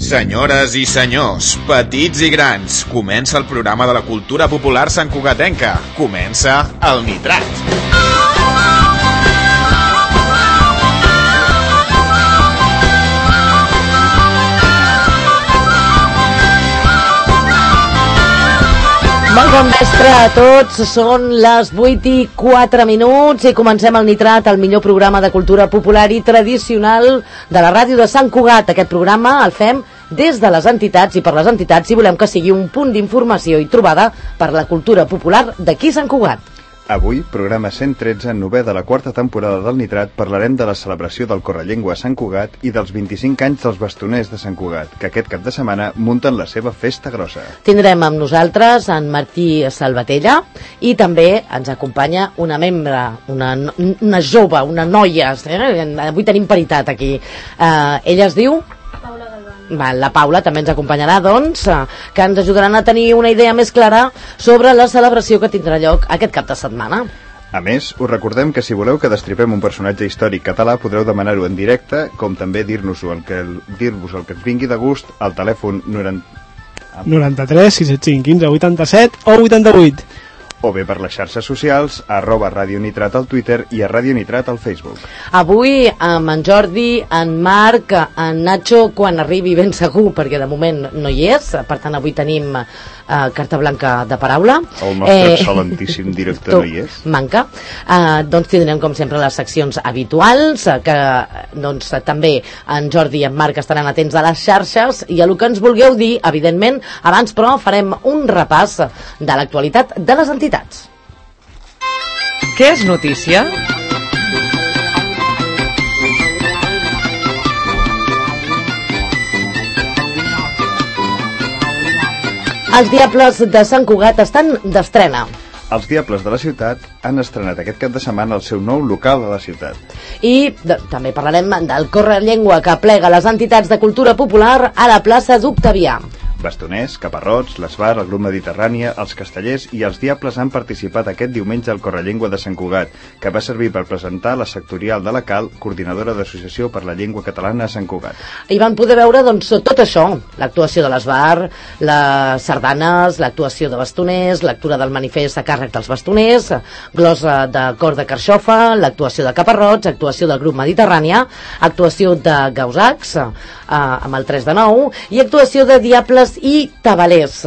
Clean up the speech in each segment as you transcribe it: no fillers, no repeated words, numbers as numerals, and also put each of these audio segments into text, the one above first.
Senyores i senyors, petits i grans, comença el programa de la cultura popular santcugatenca. Comença el Nitrat. Molt bon vespre a tots, són les 8:04 i comencem el Nitrat, el millor programa de cultura popular i tradicional de la ràdio de Sant Cugat. Aquest programa el fem des de les entitats i per les entitats i volem que sigui un punt d'informació i trobada per la cultura popular d'aquí Sant Cugat. Avui, programa 113, novè de la quarta temporada del Nitrat, parlarem de la celebració del Correllengua a Sant Cugat i dels 25 anys dels bastoners de Sant Cugat, que aquest cap de setmana munten la seva festa grossa. Tindrem amb nosaltres en Martí Salvatella i també ens acompanya una membre, una jove, una noia, avui tenim paritat aquí. Ella es diu... La Paula també ens acompanyarà, doncs, que ens ajudaran a tenir una idea més clara sobre la celebració que tindrà lloc aquest cap de setmana. A més, us recordem que si voleu que destripem un personatge històric català podreu demanar-ho en directe, com també dir-vos el que ens vingui de gust al telèfon 93 675 15 87 o 88. O bé per les xarxes socials, @Radio Nitrat al Twitter i a Radio Nitrat al Facebook. Avui amb en Jordi, en Marc, en Nacho, quan arribi ben segur, perquè de moment no hi és, per tant avui tenim carta blanca de paraula. El nostre excel·lentíssim director no hi és. Manca. Doncs tindrem com sempre les seccions habituals, que doncs també en Jordi i en Marc estaran atents a les xarxes i a el que ens vulgueu dir, evidentment. Abans però farem un repàs de l'actualitat de les entitats. Què és notícia? Els Diables de Sant Cugat estan d'estrena. Els Diables de la ciutat han estrenat aquest cap de setmana el seu nou local a la ciutat. I també parlarem del Correllengua que aplega les entitats de cultura popular a la plaça d'Octavià. Bastoners, Caparrots, l'Esbar, el Grup Mediterrània, els Castellers i els Diables han participat aquest diumenge al Correllengua de Sant Cugat, que va servir per presentar la sectorial de la CAL, coordinadora d'Associació per la Llengua Catalana a Sant Cugat. I van poder veure doncs, tot això, l'actuació de l'Esbar, les sardanes, l'actuació de bastoners, lectura del manifest a càrrec dels bastoners, glosa de cor de carxofa, l'actuació de Caparrots, actuació del Grup Mediterrània, actuació de Gausacs, amb el 3 de 9, i actuació de Diables i Tabalers.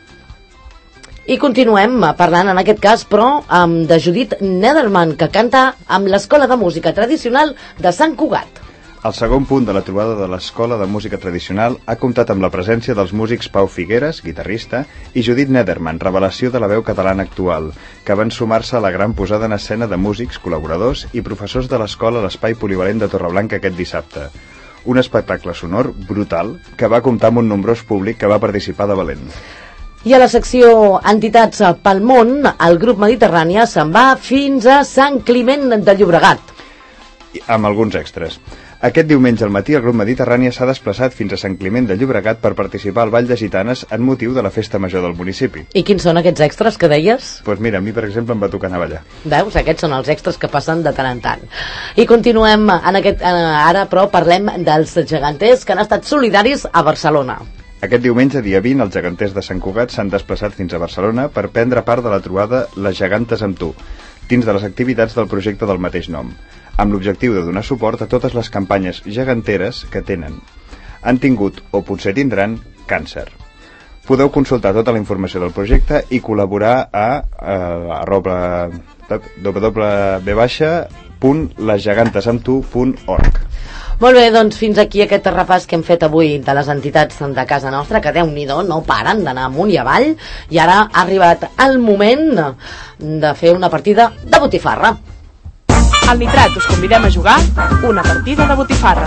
I continuem parlant en aquest cas però de Judit Nederman, que canta amb l'Escola de Música Tradicional de Sant Cugat. El segon punt de la trobada de l'Escola de Música Tradicional ha comptat amb la presència dels músics Pau Figueres, guitarrista, i Judit Nederman, revelació de la veu catalana actual, que van sumar-se a la gran posada en escena de músics, col·laboradors i professors de l'escola a l'Espai Polivalent de Torreblanca aquest dissabte. Un espectacle sonor brutal que va comptar amb un nombrós públic que va participar de valent. I a la secció Entitats pel món, el Grup Mediterrània se'n va fins a Sant Climent de Llobregat. Amb alguns extras. Aquest diumenge al matí el Grup Mediterrània s'ha desplaçat fins a Sant Climent de Llobregat per participar al Ball de Gitanes en motiu de la festa major del municipi. I quins són aquests extras que deies? Doncs mira, a mi per exemple em va tocar anar a ballar. Veus? Aquests són els extras que passen de tant en tant. I continuem, ara però parlem dels geganters que han estat solidaris a Barcelona. Aquest diumenge, dia 20, els geganters de Sant Cugat s'han desplaçat fins a Barcelona per prendre part de la trobada Les Gegantes amb tu, dins de les activitats del projecte del mateix nom, amb l'objectiu de donar suport a totes les campanyes geganteres que tenen, han tingut o potser tindran càncer. Podeu consultar tota la informació del projecte i col·laborar a www.lesgegantesambtu.org. Molt bé, doncs fins aquí aquest repàs que hem fet avui de les entitats de casa nostra, que Déu-n'hi-do, no paren d'anar amunt i avall, i ara ha arribat el moment de fer una partida de botifarra. Al Nitrat us convidem a jugar una partida de botifarra.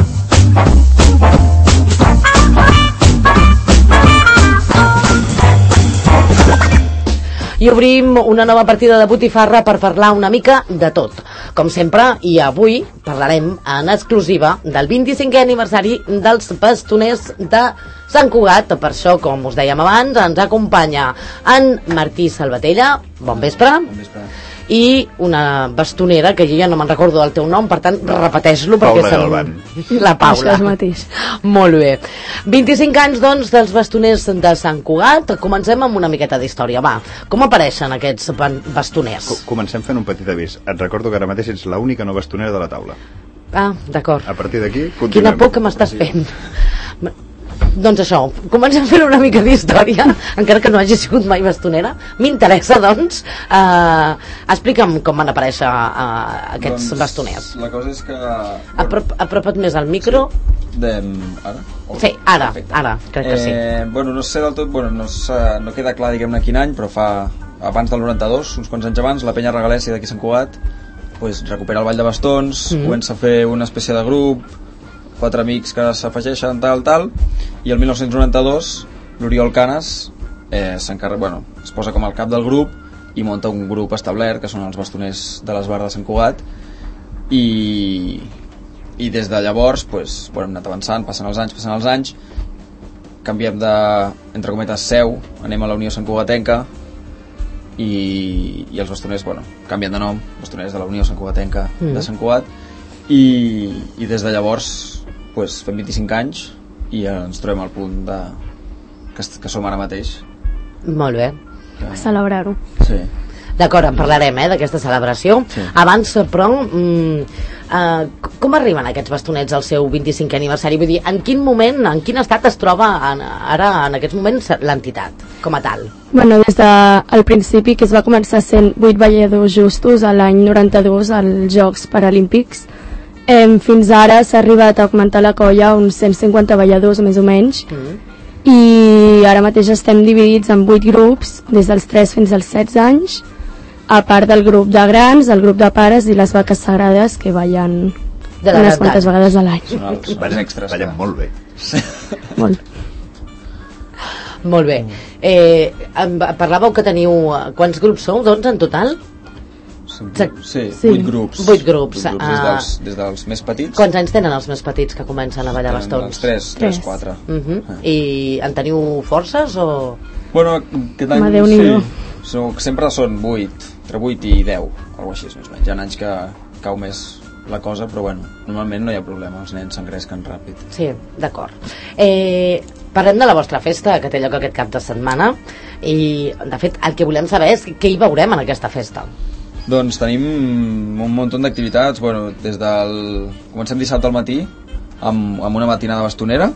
I obrim una nova partida de botifarra per parlar una mica de tot. Com sempre, i avui parlarem en exclusiva del 25è aniversari dels bastoners de Sant Cugat. Per això, com us dèiem abans, ens acompanya en Martí Salvatella. Bon vespre. Bon vespre. i una bastonera, que jo ja no me'n recordo del teu nom, per tant repeteix-lo perquè Paula Galván. La Paula. Això és mateix. Molt bé. 25 anys, doncs, dels bastoners de Sant Cugat. Comencem amb una miqueta d'història. Va, com apareixen aquests bastoners? Comencem fent un petit avís. Et recordo que ara mateix ets l'única no bastonera de la taula. Ah, d'acord. A partir d'aquí, continuem. Quina por que m'estàs fent. Doncs això, comencem fent una mica d'història, encara que no hagi sigut mai bastonera. M'interessa, doncs. Explica'm com van aparèixer aquests bastoners. La cosa és que... Apropa't més al micro. Ara? Sí, ara, Perfecte. ara, crec que sí. Bueno, no sé del tot, no queda clar, diguem-ne, quin any, però abans del 92, uns quants anys abans, la penya Regalèssia d'aquí Sant Cugat recupera el ball de bastons, comença a fer una espècie de grup, 4 amics que s'afegeixen, tal, i el 1992 l'Oriol Canes es posa com el cap del grup i munta un grup establert, que són els bastoners de l'Esbar de Sant Cugat, i des de llavors hem anat avançant, passen els anys, canviem de, entre cometes, seu, anem a la Unió Sant Cugatenca, i els bastoners canvien de nom, bastoners de la Unió Sant Cugatenca de Sant Cugat, i des de llavors fem 25 anys i ens trobem al punt que som ara mateix. Molt bé. A celebrar-ho. Sí. D'acord, en parlarem d'aquesta celebració. Sí. Abans, però, com arriben aquests bastonets al seu 25è aniversari? Vull dir, en quin moment, en quin estat es troba ara, en aquests moments, l'entitat, com a tal? Bueno, des del principi, que es va començar sent 8 balladors justos a l'any 92 als Jocs Paralímpics, fins ara s'ha arribat a augmentar la colla uns 150 balladors, més o menys, i ara mateix estem dividits en 8 grups, des dels 3 fins als 16 anys, a part del grup de grans, el grup de pares i les vaques sagrades, que ballen unes quantes vegades a l'any. Són els extras. Ballen molt bé. Molt. Molt bé. Parlàveu que teniu... Quants grups sou, doncs, en total? Sí, 8 grups. 8 grups. Des dels més petits. Quants anys tenen els més petits que comencen a ballar bastons? 3, 4. I en teniu forces o...? Bueno, aquest any sí. Sempre són 8, entre 8 i 10, alguna així, més o menys. Hi ha anys que cau més la cosa, però normalment no hi ha problema, els nens s'engresquen ràpid. Sí, d'acord. Parlem de la vostra festa, que té lloc aquest cap de setmana, i, de fet, el que volem saber és què hi veurem en aquesta festa. Doncs tenim un munt d'activitats, comencem dissabte al matí amb una matinada bastonera,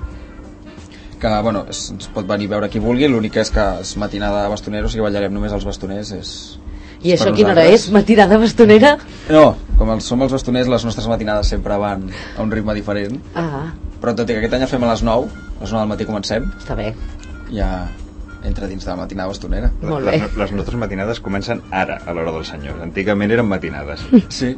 que es pot venir a veure qui vulgui, l'únic és que és matinada bastonera, o sigui, ballarem només els bastoners. I això quina hora és? Matinada bastonera? No, com som els bastoners, les nostres matinades sempre van a un ritme diferent, però tot i que aquest any ja fem a les 9 del matí comencem. Està bé. Ja entra dins de la matinada bastonera. Molt bé. Les nostres matinades comencen ara, a l'hora del senyor. Antigament eren matinades. Sí,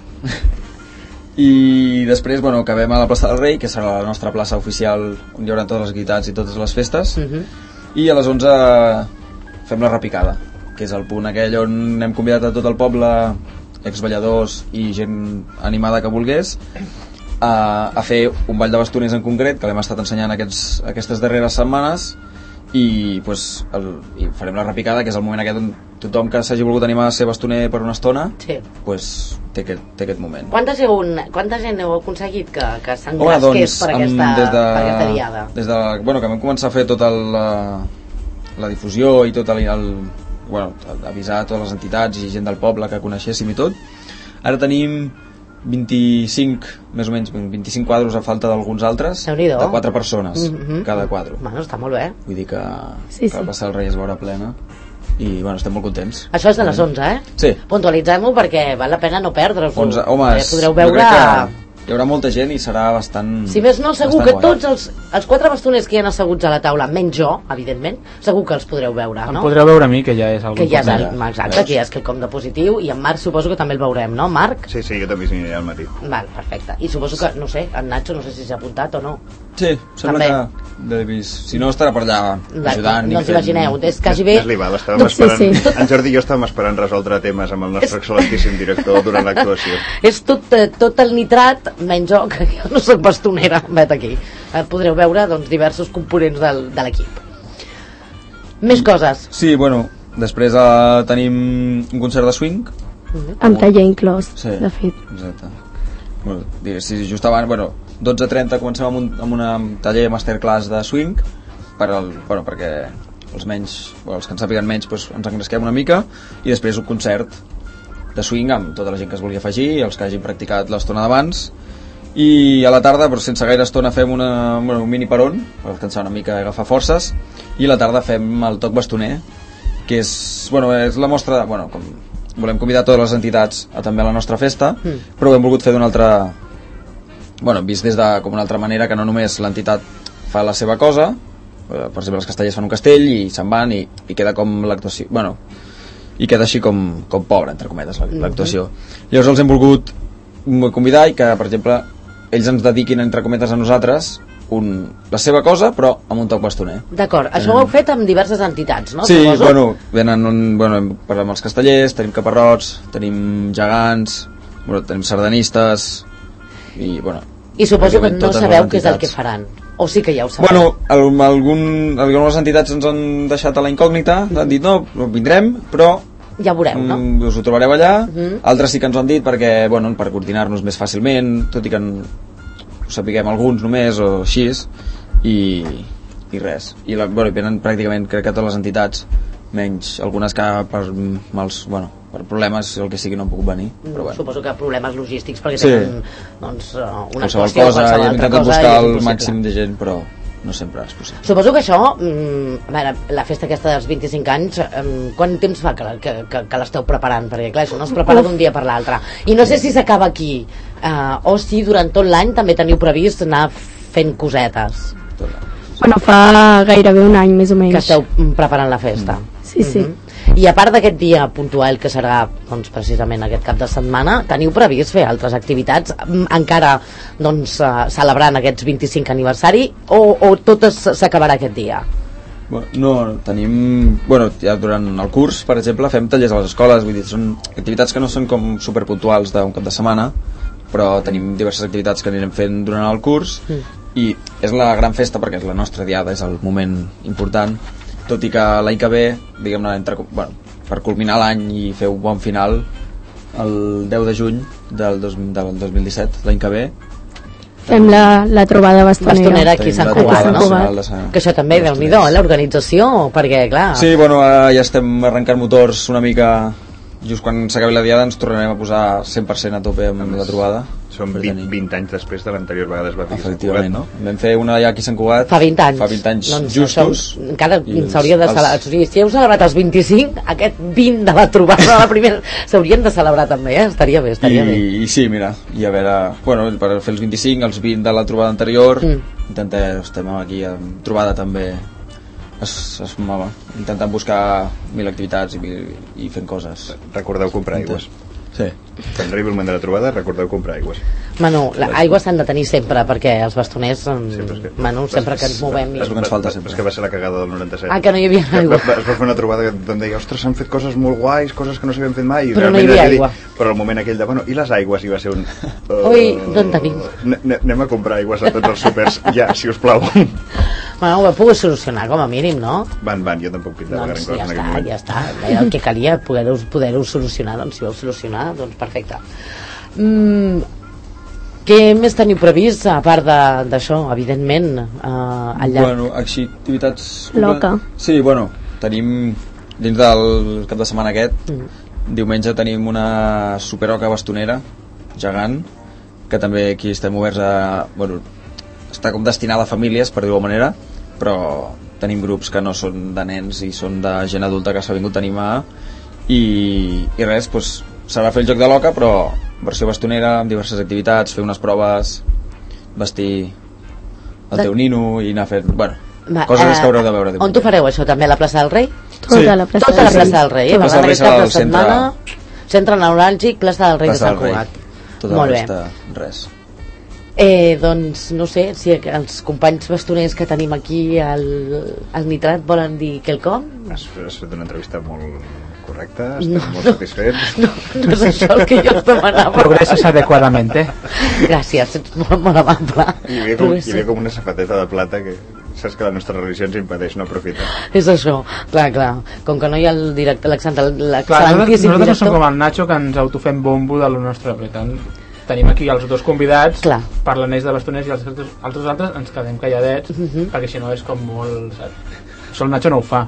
I després, acabem a la plaça del Rei, que serà la nostra plaça oficial on hi haurà totes les activitats i totes les festes, i a les 11 fem la repicada, que és el punt aquell on hem convidat a tot el poble, exballadors i gent animada que volgués, a fer un ball de bastoners en concret, que l'hem estat ensenyant aquestes darreres setmanes, i farem la repicada, que és el moment aquest on tothom que s'hagi volgut animar a ser bastoner per una estona té aquest moment. Quanta gent heu aconseguit que s'engresqués per aquesta diada? Des de que vam començar a fer tota la difusió i tot avisar a totes les entitats i gent del poble que coneixéssim i tot, ara tenim 25, més o menys 25 quadros a falta d'alguns altres, de 4 persones cada quadro. Està molt bé. Vull dir que la plaça del Rei es veurà plena i estem molt contents. Això és de les 11, Sí. Puntualitzem-ho perquè val la pena no perdre'l. Home, podreu veure... Hi haurà molta gent i serà bastant... Si més no, segur que tots els 4 bastoners que hi ha asseguts a la taula, menys jo, evidentment, segur que els podreu veure, no? Em podreu veure a mi, que ja és algun exacte, que ja és quelcom de positiu, i en Marc suposo que també el veurem, no, Marc? Sí, jo també s'hi aniré al matí. Val, perfecte. I suposo que, no sé, en Nacho, no sé si s'ha apuntat o no. Sí, sembla que l'he vist. Si no, estarà per allà ajudant. No us imagineu, és quasi bé... És l'Ival, estàvem esperant... En Jordi i jo estàvem esperant resoldre temes amb el nostre excel·lentíssim director durant l'actuació. És tot el nitrat, menys jo, que jo no soc bastonera, vet aquí. Podreu veure, doncs, diversos components de l'equip. Més coses. Sí, Després tenim un concert de swing. Amb taller inclòs, Sí, de fet. exacte. Bueno, si just abans, 12:30 comencem amb un taller masterclass de swing perquè els que en sàpiguen menys ens engresquem una mica, i després un concert de swing amb tota la gent que es vulgui afegir, els que hagin practicat l'estona d'abans, i a la tarda, però sense gaire estona, fem un mini peron per descansar una mica i agafar forces, i a la tarda fem el toc bastoner, que és la mostra, com volem convidar totes les entitats també a la nostra festa, però ho hem volgut fer d'una altra, vist des de com una altra manera, que no només l'entitat fa la seva cosa, per exemple els castellers fan un castell i se'n van i queda com l'actuació, i queda així com pobra, entre cometes, l'actuació. Llavors els hem volgut convidar i que, per exemple, ells ens dediquin, entre cometes, a nosaltres la seva cosa, però amb un toc bastoner. D'acord, això ho heu fet amb diverses entitats, no? Sí, parlem amb els castellers, tenim caparrots, tenim gegants, tenim sardanistes, i suposo que no sabeu què és el que faran, o sí que ja ho sabeu? Algunes entitats ens han deixat a la incògnita, han dit no vindrem, però ja veureu, no? Us ho trobareu allà. Altres sí que ens ho han dit perquè, per coordinar-nos més fàcilment, tot i que ho sapiguem alguns només o així, i res. I venen pràcticament, crec que totes les entitats, menys algunes que per problemes o el que sigui no han pogut venir, però suposo que problemes logístics perquè sí. Tenen una qualsevol cosa, i hem intentat buscar el màxim de gent, però no sempre és possible. Suposo que això, la festa aquesta dels 25 anys, quant temps fa que l'esteu preparant? Perquè clar, això no es prepara d'un dia per l'altre, i no sé si s'acaba aquí o si durant tot l'any també teniu previst anar fent cosetes. Fa gairebé un any més o menys que esteu preparant la festa. Sí. I a part d'aquest dia puntual que serà precisament aquest cap de setmana, teniu previst fer altres activitats encara celebrant aquests 25 aniversari o tot s'acabarà aquest dia? No, tenim ja durant el curs, per exemple, fem tallers a les escoles, vull dir, són activitats que no són com superpuntuals d'un cap de setmana, però tenim diverses activitats que anirem fent durant el curs, i és la gran festa perquè és la nostra diada, és el moment important, tot i que l'any que ve, diguem-ne, per culminar l'any i fer un bon final, el 10 de juny del 2017, l'any que ve, fem la trobada bastonera aquí a Sant Cugat, no? Que això també, Déu-n'hi-do, l'organització, perquè clar... Sí, ja estem arrencant motors una mica. Just quan s'acabi la diada ens tornarem a posar 100% a tope amb la trobada. Són 20 anys després de l'anterior vegada es va fer Sant Cugat, no? Vam fer una ja aquí a Sant Cugat fa 20 anys. Fa 20 anys justos. Encara s'hauria de celebrar. Si heu celebrat els 25, aquest 20 de la trobada de la primera s'haurien de celebrar també, Estaria bé. I sí, mira, i a veure, per fer els 25, els 20 de la trobada anterior, estem aquí en trobada també intentant buscar 1000 activitats i fent coses. Recordeu comprar aigües. Sí. Quan arribi el moment de la trobada, recordeu comprar aigües. Aigües s'han de tenir sempre, perquè els bastoners sempre que ens movem és el que ens falta sempre. És que va ser la cagada del 97. Que no hi havia aigua. Es va fer una trobada on deia, ostres, s'han fet coses molt guais, coses que no s'havien fet mai, però no hi havia aigua. Però el moment aquell de, i les aigües, i va ser un... Ui, d'on tenim? Anem a comprar aigües a tots els súpers, ja, si us plau. Ho he pogut solucionar, com a mínim, no? Van, jo tampoc pintava gran cosa en aquell moment. Ja està, el que calia poder-ho solucionar, doncs si vau solucionar, doncs perfecte. Què més teniu previst a part d'això, evidentment, al llarg? Així, activitats... Loca. Sí, tenim dins del cap de setmana aquest, diumenge tenim una superoca bastonera gegant, que també aquí estem oberts a... està com destinada a famílies, per dir-ho d'alguna manera, però tenim grups que no són de nens i són de gent adulta que s'ha vingut a animar, i res, serà fer el joc de l'oca, però versió bastonera, amb diverses activitats, fer unes proves, vestir el teu nino i anar fent... coses que haureu de veure. On t'ho fareu, això, també a la plaça del Rei? Tota la plaça del Rei. La plaça del Rei serà el centre neuràlgic, plaça del Rei de Sant Cugat. Molt bé. Res. Doncs no sé si els companys bastoners que tenim aquí al Nitrat volen dir quelcom. Has fet una entrevista molt correcta, estem molt satisfets. No és això el que jo us demanava. Progresas adecuadamente. Gràcies, ets molt amable. Hi havia com una safateta de plata que saps que la nostra religió ens impedeix no aprofitar. És això, clar. Com que no hi ha el director, l'excel·lentíssim nosaltres no som director... com el Nacho, que ens autofem bombo de lo nostre, per tant tenim aquí els dos convidats, parlen ells de bastoners i els altres ens quedem calladets, perquè si no és com molt... Saps? Això el Nacho no ho fa.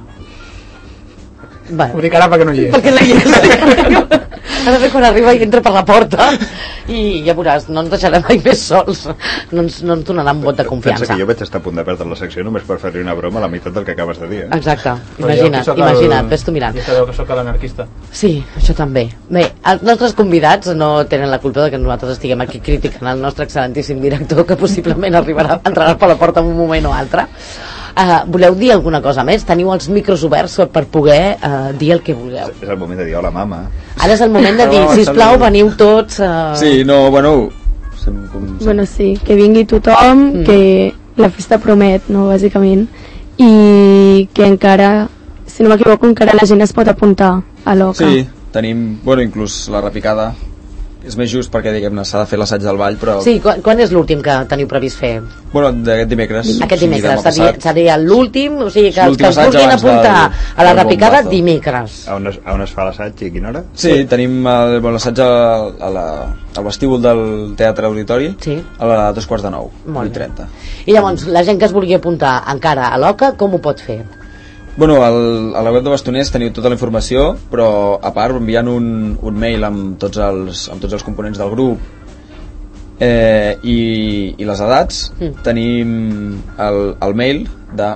Ho dic ara perquè no hi és. Perquè no hi és. Ara bé, quan arriba i entra per la porta i ja veuràs, no ens deixarem mai més sols, no ens donaran un vot de confiança. Pensa que jo vaig estar a punt de perdre la secció només per fer-li una broma a la meitat del que acabes de dir. Exacte, imagina't, ves tu mirant. Ja sabeu que sóc l'anarquista. Sí, això també. Bé, els nostres convidats no tenen la culpa de que nosaltres estiguem aquí criticant el nostre excel·lentíssim director, que possiblement entrarà per la porta en un moment o altre. Voleu dir alguna cosa més? Teniu els micros oberts per poder dir el que vulgueu. És el moment de dir hola mama. Ara és el moment de dir, sisplau, veniu tots... Sí, no, bueno... Bueno, sí, que vingui tothom, que la festa promet, no, bàsicament, i que encara, si no m'equivoco, encara la gent es pot apuntar a l'OCA. Sí, tenim, bueno, inclús la repicada és més just perquè, diguem-ne, s'ha de fer l'assaig del ball, però... Sí, quan és l'últim que teniu previst fer? Bueno, d'aquest dimecres. Aquest dimecres, seria l'últim, o sigui que els que es vulguin apuntar a la repicada dimecres. A on es fa l'assaig i a quina hora? Sí, tenim l'assaig al vestíbul del Teatre Auditori a les 8:45, 8:30. I llavors, la gent que es vulgui apuntar encara a l'OCA, com ho pot fer? Bueno, a la web de Bastoners teniu tota la informació, però a part enviant un mail amb tots els components del grup i les edats, tenim el mail de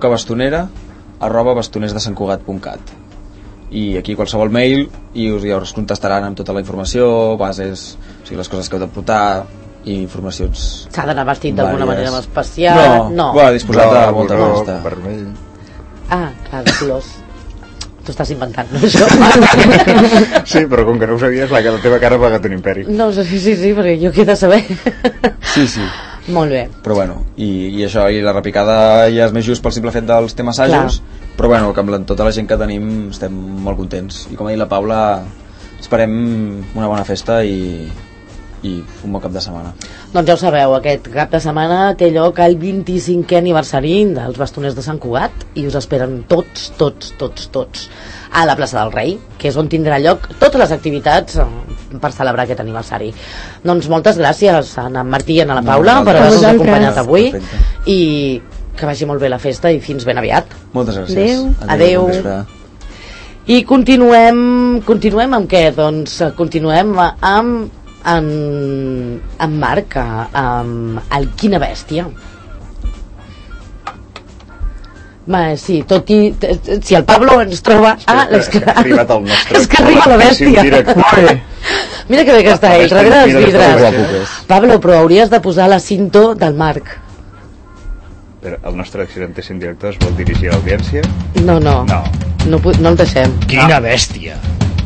ocabastonera@bastonersdesantcugat.cat, i aquí qualsevol mail i us contestaran amb tota la informació, bases, o sigui, les coses que heu de portar i informacions. S'ha d'anar vestit d'alguna manera especial? No, disposat de molta festa. Vermell. Ah, clar, de colors. T'ho estàs inventant, no, això? Sí, però com que no ho sabies, la teva cara ha pagat un imperi. No, sí, perquè jo què he de saber? Sí. Molt bé. Però bueno, i això, i la repicada ja és més just pel simple fet dels temes assajos, però bueno, que amb tota la gent que tenim estem molt contents. I com ha dit la Paula, esperem una bona festa i un bon cap de setmana. Doncs ja ho sabeu, aquest cap de setmana té lloc el 25è aniversari dels Bastoners de Sant Cugat i us esperen tots a la plaça del Rei, que és on tindrà lloc totes les activitats per celebrar aquest aniversari. Doncs moltes gràcies a en Martí i a la Paula per haver-nos acompanyat avui. I que vagi molt bé la festa i fins ben aviat. Moltes gràcies. Adéu. I continuem amb què? Doncs continuem amb en Marc, amb el Quina Bèstia. Sí, tot i... Si el Pablo ens troba... És que ha arribat el nostre... És que arriba la bèstia. Mira que bé que està ell, darrere dels vidres. Pablo, però hauries de posar la cinto del Marc. Però el nostre excel·lentíssim director es vol dirigir a l'audiència? No el deixem. Quina bèstia.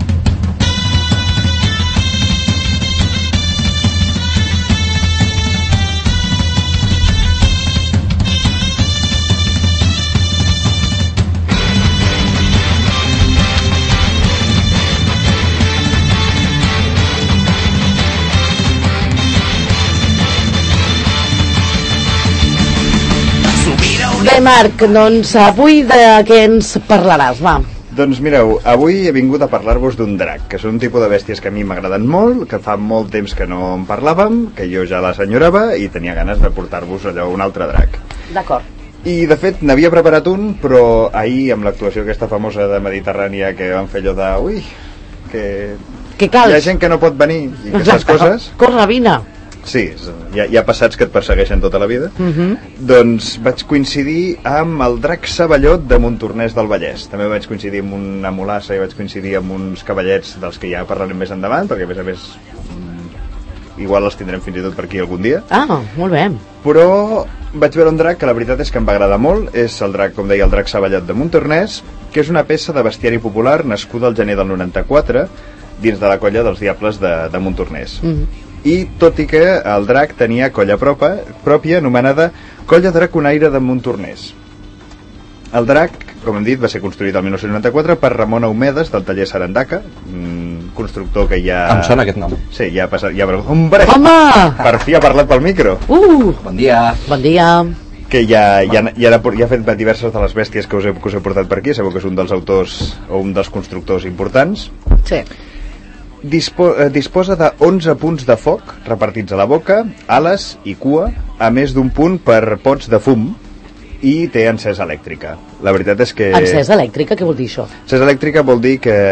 Bé, Marc, doncs avui de què ens parlaràs, va? Doncs mireu, avui he vingut a parlar-vos d'un drac, que són un tipus de bèsties que a mi m'agraden molt, que fa molt temps que no en parlàvem, que jo ja les enyorava i tenia ganes de portar-vos allò un altre drac. D'acord. I de fet n'havia preparat un, però ahir amb l'actuació aquesta famosa de Mediterrània que van fer allò de... Ui, que cal? Hi ha gent que no pot venir i aquestes coses... Corre, vine! Sí, hi ha passats que et persegueixen tota la vida. Doncs vaig coincidir amb el drac Savallot de Montornès del Vallès. També vaig coincidir amb una mulassa i vaig coincidir amb uns cavallets dels que ja parlarem més endavant, perquè a més igual els tindrem fins i tot per aquí algun dia. Molt bé. Però vaig veure un drac que la veritat és que em va agradar molt. És el drac, com deia, el drac Savallot de Montornès, que és una peça de bestiari popular nascuda al gener del 94 dins de la colla dels Diables de Montornès. I tot i que el drac tenia colla pròpia anomenada Colla Draconaire de Montornès. El drac, com hem dit, va ser construït el 1994 per Ramon Aumedes del taller Sarandaca, constructor que ja... Em sona aquest nom. Sí, ja ha passat... Hombre! Home! Per fi ha parlat pel micro. Bon dia. Bon dia. que ja ha fet diverses de les bèsties que us he portat per aquí. Sabeu que és un dels autors o un dels constructors importants. Sí. Disposa de 11 punts de foc repartits a la boca, ales i cua, a més d'un punt per pots de fum, i té encesa elèctrica. La veritat és que... Encesa elèctrica, què vol dir això? Encesa elèctrica vol dir que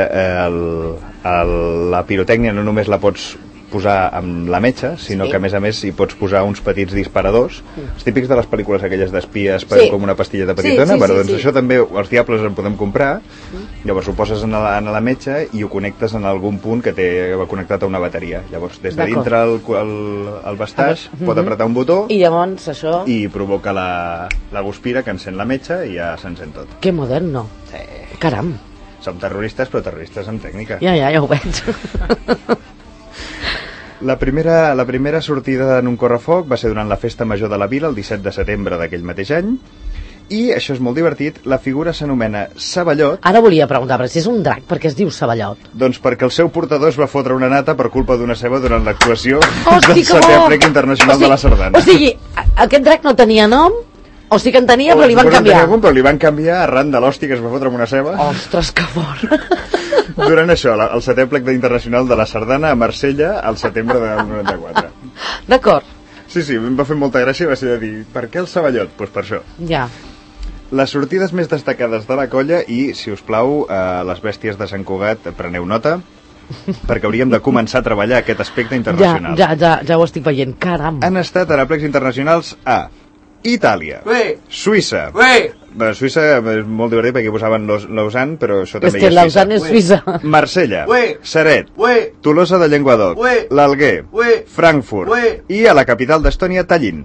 la pirotècnia no només la pots posar amb la metxa, sinó que a més hi pots posar uns petits disparadors, els típics de les pel·lícules aquelles d'espies, com una pastilleta petitona. Doncs això també els diables en podem comprar. Llavors ho poses en la metxa i ho connectes en algun punt que té connectat a una bateria. Llavors des de dintre el bastaix pot apretar un botó i llavors això... i provoca la guspira que encén la metxa i ja s'encén tot. Que modern, no? Sí. Caram. Som terroristes, però terroristes amb tècnica. Ja ho veig. La primera sortida en un correfoc va ser durant la festa major de la vila el 17 de setembre d'aquell mateix any, i això és molt divertit, la figura s'anomena Savallot. Ara volia preguntar, però si és un drac, per què es diu Savallot? Doncs perquè el seu portador es va fotre una nata per culpa d'una ceba durant l'actuació del 7è Aplec Internacional de la Sardana. O sigui, aquest drac no tenia nom? O sí que en tenia, però li van canviar. Però li van canviar arran de l'hòstia que es va fotre amb una ceba. Ostres, que fort. Durant això, el 7è Aplec Internacional de la Sardana a Marsella al setembre del 94. D'acord. Sí, em va fer molta gràcia, va ser de dir, per què el Savallot? Doncs per això. Ja. Les sortides més destacades de la colla, i, si us plau, les bèsties de Sant Cugat, preneu nota, perquè hauríem de començar a treballar aquest aspecte internacional. Ja ho estic veient, caram. Han estat en aplecs internacionals a Itàlia, Suïssa. Suïssa és molt divertit perquè posaven Lausanne, però això també és que Lausanne és Suïssa. Marsella, Ceret, Tolosa de Llenguadoc, l'Alguer, Frankfurt i a la capital d'Estònia, Tallinn.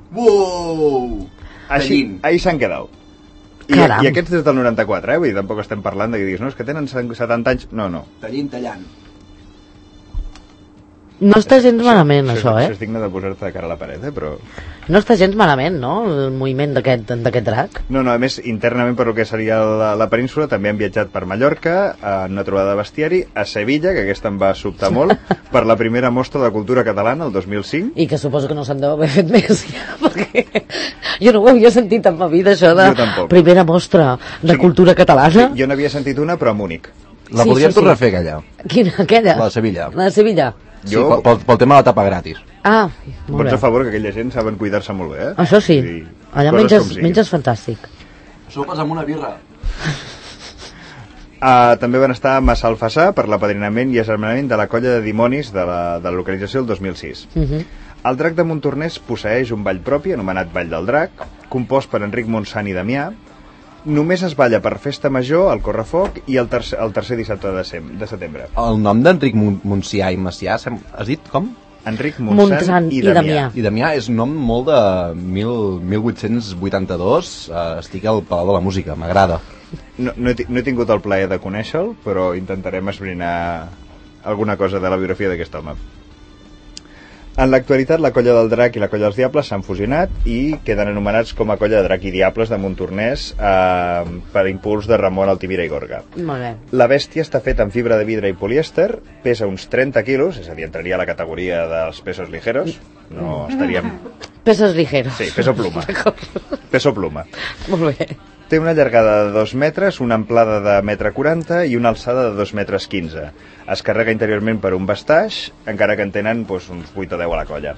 Ahí s'han quedat. I aquests des del 94, vull dir, tampoc estem parlant de que diguis, no, és que tenen 70 anys. No. Tallinn tallant. No està gens malament, això. Això és digne de posar-te de cara a la paret, però... No està gens malament, no?, el moviment d'aquest drac. No, a més, internament per el que seria la península, també han viatjat per Mallorca, en una trobada de bestiari, a Sevilla, que aquesta em va sobtar molt, per la primera mostra de cultura catalana, el 2005. I que suposo que no s'han d'haver fet més, ja, perquè jo no ho havia sentit en ma vida, això de primera mostra de cultura catalana. Jo n'havia sentit una, però a Múnich. La podríem tornar a fer, aquella. Quina, aquella? La de Sevilla. La de Sevilla. Sí, pel tema de la tapa gratis. Ah, molt bé. Pots a favor que aquella gent saben cuidar-se molt bé, Això sí, allà menges fantàstic. Sopes amb una birra. També van estar a Massalfassar per l'apadrinament i agermanament de la colla de dimonis de la localització el 2006. El drac de Montornès posseeix un ball propi anomenat Ball del Drac, compost per Enric Montsant i Damià. Només es balla per festa major, el correfoc i el tercer dissabte de setembre. El nom d'Enric Montsià i Macià, has dit com? Enric Montsant i Damià. I Damià és nom molt de 1882, estic al Palau de la Música, m'agrada. No he tingut el plaer de conèixer-lo, però intentarem esbrinar alguna cosa de la biografia d'aquest home. En l'actualitat, la colla del Drac i la colla dels Diables s'han fusionat i queden anomenats com a colla de Drac i Diables de Montornès per impuls de Ramon Altimira i Gorga. Molt bé. La bèstia està feta en fibra de vidre i polièster, pesa uns 30 quilos, és a dir, entraria a la categoria dels pesos ligeros. No estaríem... Pesos ligeros. Sí, peso pluma. Peso pluma. Molt bé. Té una llargada de 2 metres, una amplada de 1,40 m i una alçada de 2,15 m. Es carrega interiorment per un bastaix, encara que en tenen uns 8 o 10 a la colla.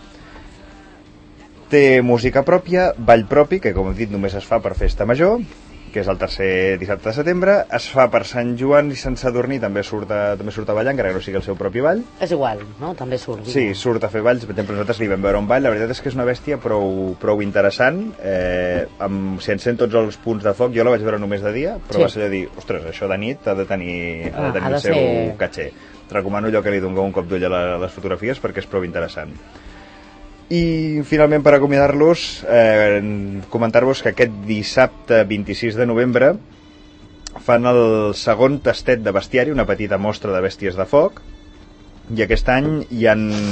Té música pròpia, ball propi, que com he dit només es fa per festa major, que és el tercer dissabte de setembre. Es fa per Sant Joan i Sant Sadurní, també surt a ballar, encara que no sigui el seu propi ball. És igual, no? També surt. Sí, surt a fer balls. Per exemple, nosaltres li vam veure un ball. La veritat és que és una bèstia prou interessant. Si encén tots els punts de foc, jo la vaig veure només de dia, però va ser de dir, ostres, això de nit ha de tenir el seu caché. Recomano allò que li dono un cop d'ull a les fotografies perquè és prou interessant. I finalment, per acomiadar-los, comentar-vos que aquest dissabte 26 de novembre fan el segon tastet de bestiari, una petita mostra de bèsties de foc, i aquest any hi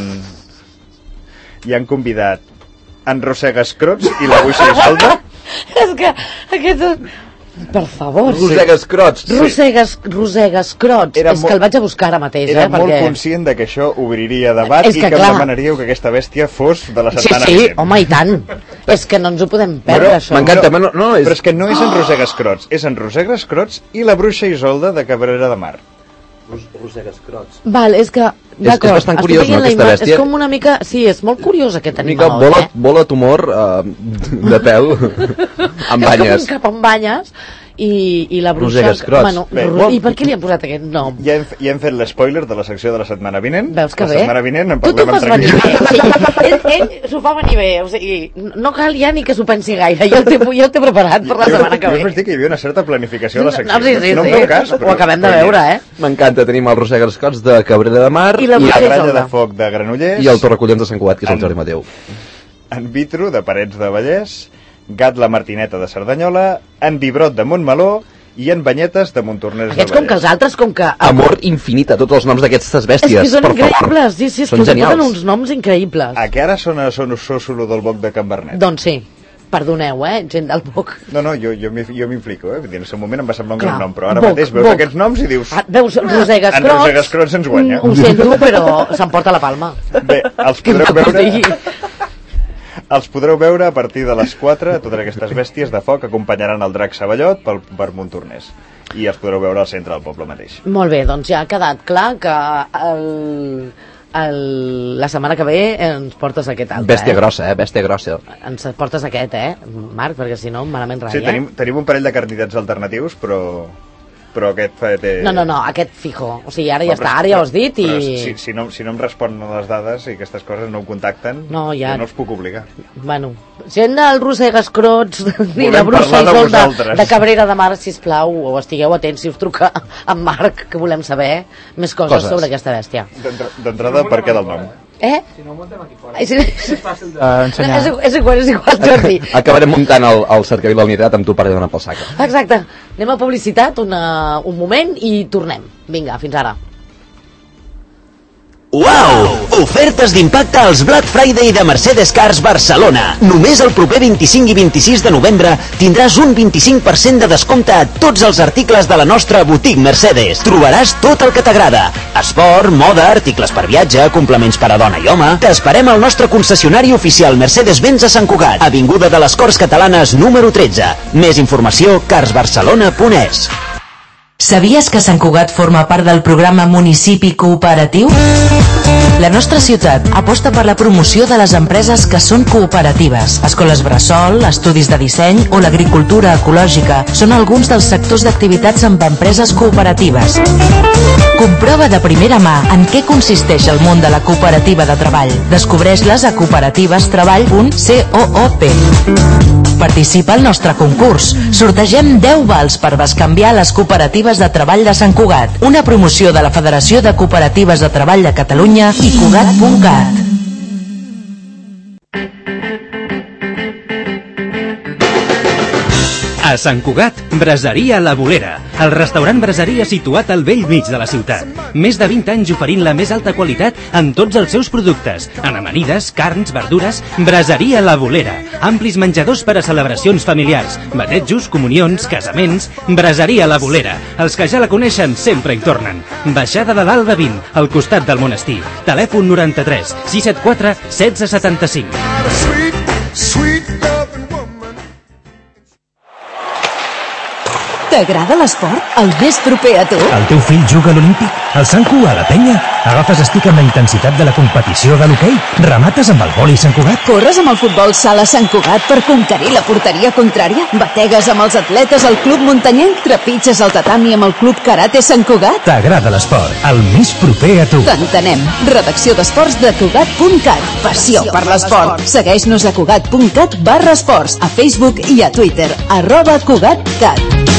han convidat en Rossega Escrots i la Buixa Isolda. És que aquest... Per favor. Rosegues-crots. Rosegues-crots. És que el vaig a buscar ara mateix. Era molt conscient de que això obriria debat i que em demanaríeu que aquesta bèstia fos de la setmana vinent. Sí, home, i tant. És que no ens ho podem perdre, això. M'encanta. Però és que no és en Rosegues-crots, és en Rosegues-crots i la bruixa Isolda de Cabrera de Mar. Rosegues-crots. Val, és que... És bastant curiós, no, aquesta bèstia? És com una mica... Sí, és molt curiós aquest animal, una mica bola tumor de peu amb banyes. És com un cap amb banyes i la bruixa... Rosegues-crots. I per què li han posat aquest nom? Ja hem fet l'espoiler de la secció de la setmana vinent. Veus que bé? La setmana vinent en parlem amb tranquil·litat. Ell s'ho fa venir bé, o sigui, no cal ja ni que s'ho pensi gaire, jo el té preparat per la setmana que ve. Jo us dic que hi havia una certa planificació a la secció. Sí, no em feu cas, ho acabem de veure, M'encanta, tenim el Rosegues-crots de Cabrera de Mar i la Gralla de Foc de Granollers i el Torrecollons de Sant Cugat, que és el Jordi Mateu. En Vitro de Parets de Vallès, Gat la Martineta de Cerdanyola, en Vibrot de Montmeló i en Banyetes de Montornès de Vallès. Aquests com que els altres, com que... Amor infinit a tots els noms d'aquestes bèsties. És que són increïbles, sí, és que us posen uns noms increïbles. A què ara sona solo del Boc de Can Bernet? Doncs sí. Perdoneu, gent del Boc. No, jo m'implico, Vull dir, en el seu moment em va semblar un gran nom, però ara mateix veus aquests noms i dius... Veus Rosegues-crots... En Rosegues-crots ens guanya. Ho sento, però s'emporta la palma. Bé, els podreu veure a partir de les 4, totes aquestes bèsties de foc acompanyaran el drac Savallot per Montornès. I els podreu veure al centre del poble mateix. Molt bé, doncs ja ha quedat clar que la setmana que ve ens portes aquest altre. Bèstia grossa, bèstia grossa. Ens portes aquest, Marc, perquè si no, malament rai. Sí, tenim un parell de candidats alternatius, però aquest... No, aquest fijo. O sigui, ara ja està, ara ja ho has dit i... Si no em responen les dades i aquestes coses no ho contacten, jo no els puc obligar. Bueno, gent del Rosegues-crots i la bruixa Isolda de Cabrera de Mar, sisplau, o estigueu atents si us truca en Marc, que volem saber més coses sobre aquesta bèstia. D'entrada, per què del nom? Si no muntem aquí fora. És fàcil d'ensenyar. És igual, Jordi. Acabarem muntant el cercavil de la unitat amb tu per donar pel sac. Exacte. Anem a publicitat un moment i tornem. Vinga, fins ara. Uau! Ofertes d'impacte als Black Friday de Mercedes-Cars Barcelona. Només el proper 25 i 26 de novembre tindràs un 25% de descompte a tots els articles de la nostra boutique Mercedes. Trobaràs tot el que t'agrada. Esport, moda, articles per viatge, complements per a dona i home. T'esperem al nostre concessionari oficial Mercedes-Benz a Sant Cugat, avinguda de les Corts Catalanes número 13. Més informació carsbarcelona.es. Sabies que Sant Cugat forma part del programa Municipi Cooperatiu? La nostra ciutat aposta per la promoció de les empreses que són cooperatives. Escoles bressol, estudis de disseny o l'agricultura ecològica són alguns dels sectors d'activitats amb empreses cooperatives. Comprova de primera mà en què consisteix el món de la cooperativa de treball. Descobreix-les a cooperativestreball.coop. Participa al nostre concurs. Sortegem 10 vals per bescanviar les cooperatives de treball de Sant Cugat. Una promoció de la Federació de Cooperatives de Treball de Catalunya i Cugat.cat. A Sant Cugat, Braseria La Bolera, el restaurant braseria situat al bell mig de la ciutat. Més de 20 anys oferint la més alta qualitat en tots els seus productes, en amanides, carns, verdures. Braseria La Bolera, amplis menjadors per a celebracions familiars, batejos, comunions, casaments. Braseria La Bolera, els que ja la coneixen sempre hi tornen. Baixada de l'Alba 20, al costat del monestir. Telèfon 93 674 1675. T'agrada l'esport? El més proper a tu? El teu fill juga a l'Olímpic? El Sant Cugat a la penya? Agafes estic amb la intensitat de la competició de l'hoquei? Remates amb el vòlei Sant Cugat? Corres amb el futbol sala Sant Cugat per conquerir la porteria contrària? Bategues amb els atletes al Club Muntanyenc? Trepitges el tatami amb el Club Karate Sant Cugat? T'agrada l'esport? El més proper a tu. T'entenem. Redacció d'esports de Cugat.cat. Passió per l'esport. Segueix-nos a Cugat.cat/esports, a Facebook i a Twitter, @Cugat.cat.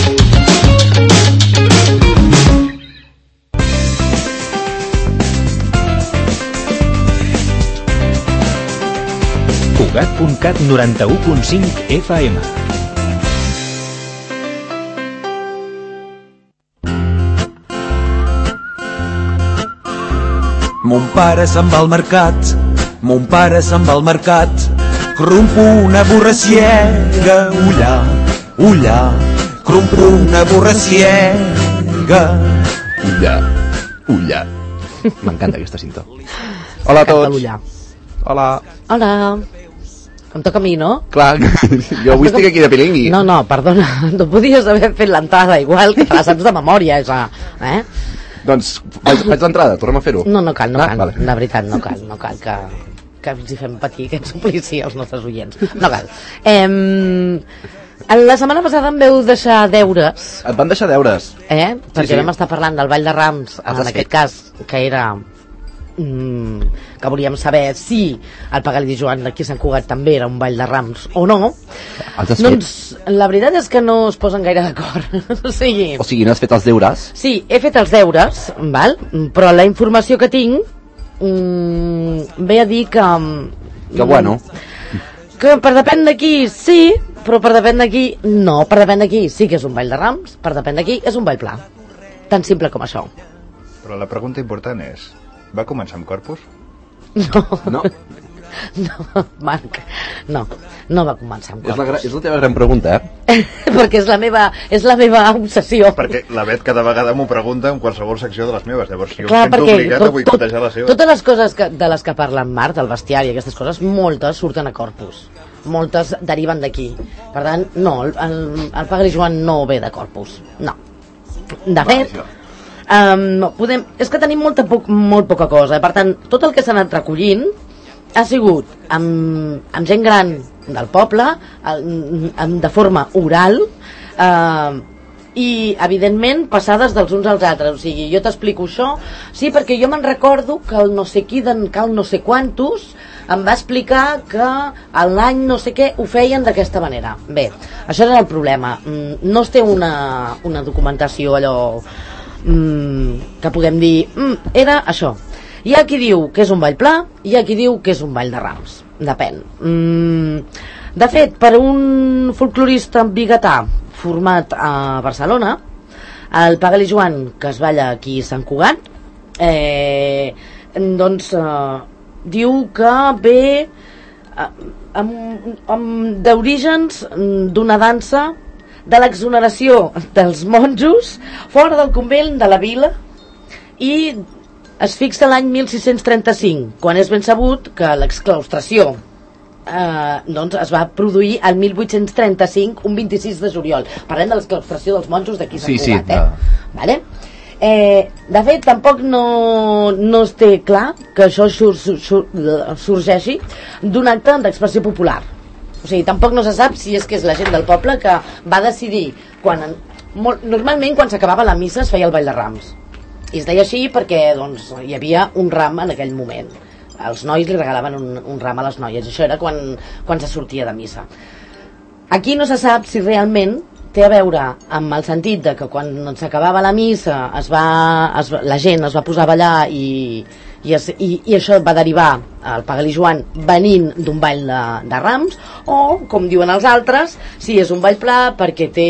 Cugat.cat 91.5 FM. Mon pare se'n va al mercat, mon pare se'n va al mercat, rompo una borraciega, ullà, ullà, compro una burra ciega. Ulla. M'encanta aquesta cinta. Hola a tots. Hola. Hola. Em toca a mi, no? Clar, jo avui estic aquí de pilingui. No, perdona, no podies haver fet l'entrada igual, que te la saps de memòria, esa, Doncs faig l'entrada, tornem a fer-ho. No cal, vale. de veritat, no cal que ens hi fem patir aquest suplici als nostres oients. No cal. La setmana passada em veu deixar deures. Et van deixar deures? Perquè vam estar parlant del Ball de Rams, en aquest cas, que era... que volíem saber si el Pagal·li Joan d'aquí Sant Cugat també era un ball de rams o no. Doncs la veritat és que no es posen gaire d'acord. O sigui, no has fet els deures? Sí, he fet els deures, val? Però la informació que tinc ve a dir que bueno, que per depèn d'aquí sí, però per depèn d'aquí no. Per depèn d'aquí sí que és un ball de rams, per depèn d'aquí és un ball pla, tan simple com això. Però la pregunta important és: va començar amb Corpus? No, Marc, no va començar amb Corpus. És la teva gran pregunta, Perquè és la meva obsessió. Perquè la Bet cada vegada m'ho pregunta en qualsevol secció de les meves, llavors jo Clar, em sento obligat a boicotejar la seva. Totes les coses de les que parla en Marc, del bestiari i aquestes coses, moltes surten a Corpus, moltes deriven d'aquí. Per tant, no, el Pagal·li Joan no ve de Corpus, no. De fet, és que tenim molt poca cosa, per tant tot el que s'ha anat recollint ha sigut amb gent gran del poble, de forma oral, i evidentment passades dels uns als altres. O sigui, jo t'explico això, sí, perquè jo me'n recordo que el no sé qui d'en cal no sé quantos em va explicar que l'any no sé què ho feien d'aquesta manera. Bé, això era el problema, no es té una documentació allò que puguem dir era això. Hi ha qui diu que és un ball pla, hi ha qui diu que és un ball de rams, depèn. De fet, per un folclorista biguetà format a Barcelona, el Pagal·li Joan, que es balla aquí a Sant Cugat, doncs diu que ve d'orígens d'una dansa de l'exoneració dels monjos fora del convent de la vila, i es fixa l'any 1635, quan és ben sabut que l'exclaustració doncs es va produir el 1835, un 26 de juliol. Parlem de l'exclaustració dels monjos d'aquí Sant Cugat, vale? De fet, tampoc no es té clar que això sorgeixi d'un acte d'expressió popular. O sigui, tampoc no se sap si és que és la gent del poble que va decidir normalment quan s'acabava la missa es feia el ball de rams, i es deia així perquè doncs, hi havia un ram en aquell moment, els nois li regalaven un ram a les noies, això era quan se sortia de missa. Aquí no se sap si realment té a veure amb el sentit de que quan s'acabava la missa la gent es va posar a ballar i això va derivar al Pagal·li Joan venint d'un ball de rams, o com diuen els altres, si és un ball pla perquè té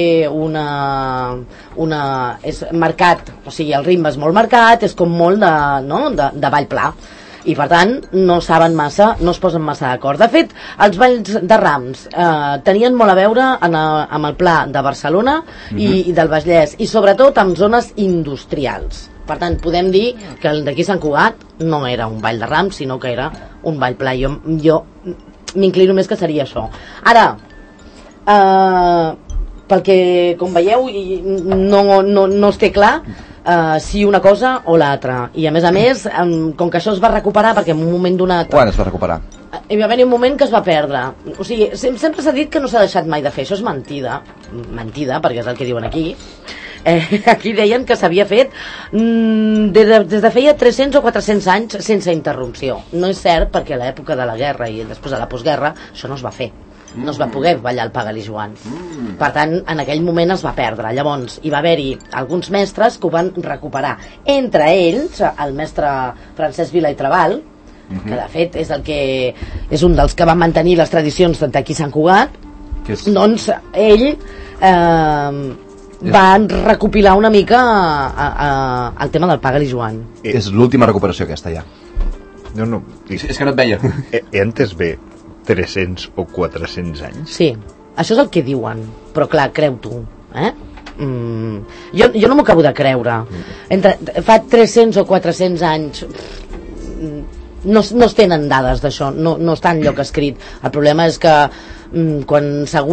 és marcat, o sigui el ritme és molt marcat, és com molt de ball pla, i per tant no saben massa, no es posen massa d'acord. De fet, els balls de rams tenien molt a veure amb el pla de Barcelona i del Vallès, i sobretot amb zones industrials. Per tant, podem dir que el d'aquí Sant Cugat no era un ball de rams, sinó que era un ball pla. Jo m'inclino més que seria això. Ara, pel que, com veieu, no es té clar si una cosa o l'altra, i a més, com que això es va recuperar, perquè en un moment donat... Quan es va recuperar? Hi va haver un moment que es va perdre. O sigui, sempre s'ha dit que no s'ha deixat mai de fer. Això és mentida, perquè és el que diuen aquí. Aquí deien que s'havia fet des de feia 300 o 400 anys sense interrupció. No és cert, perquè a l'època de la guerra i després de la postguerra això no es va fer, no es va poder ballar el Pagal·li Joan. Per tant, en aquell moment es va perdre. Llavors hi va haver-hi alguns mestres que ho van recuperar, entre ells el mestre Francesc Vila i Trabal, que de fet és un dels que va mantenir les tradicions d'aquí Sant Cugat. Doncs ell van recopilar una mica el tema del Pagal·li Joan. És l'última recuperació aquesta ja. No. És que no et veia. He entès bé 300 o 400 anys? Sí, això és el que diuen, però clar, creu tu, Jo no m'ho acabo de creure. Fa 300 o 400 anys no es tenen dades d'això, no està enlloc escrit. El problema és que quan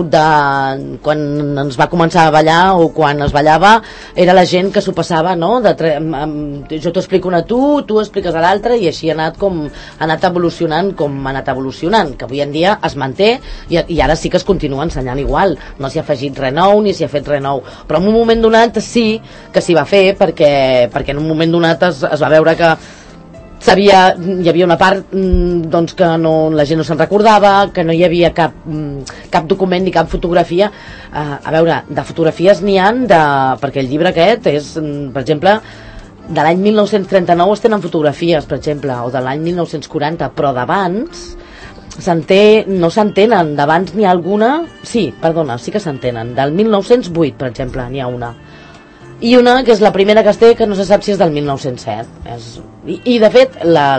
ens va començar a ballar o quan es ballava era la gent que s'ho passava, no? Jo t'ho explico a tu expliques a l'altre, i així ha anat evolucionant com ha anat evolucionant, que avui en dia es manté i ara sí que es continua ensenyant igual, no s'hi ha afegit res nou ni s'hi ha fet res nou, però en un moment donat sí que s'hi va fer perquè en un moment donat es va veure que hi havia una part doncs que la gent no se'n recordava, que no hi havia cap document ni cap fotografia. A veure, de fotografies n'hi han perquè el llibre aquest és, per exemple, de l'any 1939 es tenen fotografies, per exemple, o de l'any 1940, però d'abans no s'entenen. D'abans n'hi ha alguna, sí que s'entenen, del 1908, per exemple, n'hi ha una, i una que és la primera que es té, que no se sap si és del 1907. I de fet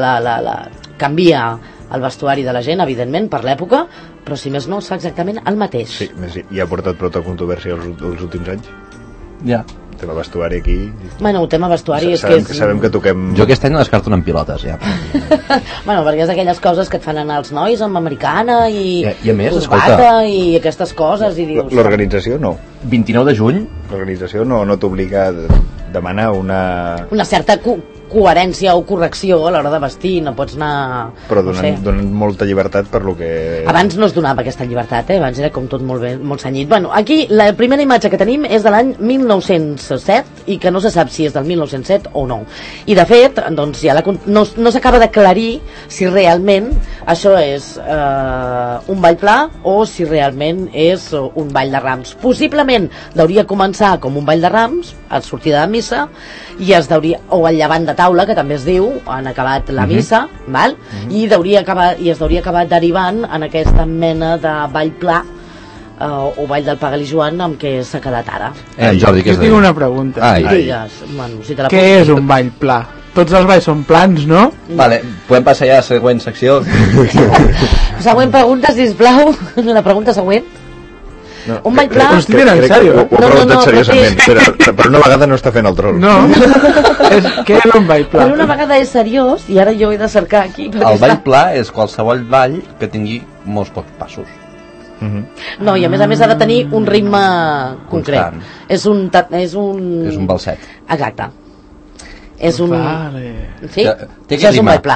canvia el vestuari de la gent, evidentment, per l'època, però si més no es fa exactament el mateix. Sí, i ha portat prou controvèrsia els últims anys. Ja. Tema vestuari aquí. Bueno, tema vestuari sabem que toquem... Jo aquest any no descarto anar en pilotes, ja. Bueno, perquè és aquelles coses que et fan anar els nois amb americana i a més, escolta, i aquestes coses, i dius... L'organització no. 29 de juny? L'organització no t'obliga a demanar una certa coherència o correcció a l'hora de vestir, no pots anar... Però donen molta llibertat per lo que... Abans no es donava aquesta llibertat, abans era com tot molt bé, molt cenyit. Bueno, aquí la primera imatge que tenim és de l'any 1907 i que no se sap si és del 1907 o no. I de fet, doncs ja no s'acaba d'aclarir si realment això és un ball pla o si realment és un ball de rams. Possiblement hauria començar com un ball de rams, a sortida de missa, i es deuria, o el llevant de taula, que també es diu, han acabat la missa, val? I es deuria acabar derivant en aquesta mena de ball pla o ball del Pagal i Joan amb què s'ha quedat ara. Jordi, jo tinc una pregunta. Digues, bueno, si te la què és un ball pla? Tots els balls són plans, no? Vale, podem passar ja a la següent secció. Següent pregunta, sisplau. La pregunta següent. No, un ball pla... Ho estic dient en sèrio. Ho he preguntat seriosament, però una vegada no està fent el tron. No, què és un ball pla? Per una vegada és seriós i ara jo he de cercar aquí. El ball pla és qualsevol ball que tingui molts pocs passos. No, i a més ha de tenir un ritme concret. És un balset. Exacte. És un... Sí? Això és un ball pla.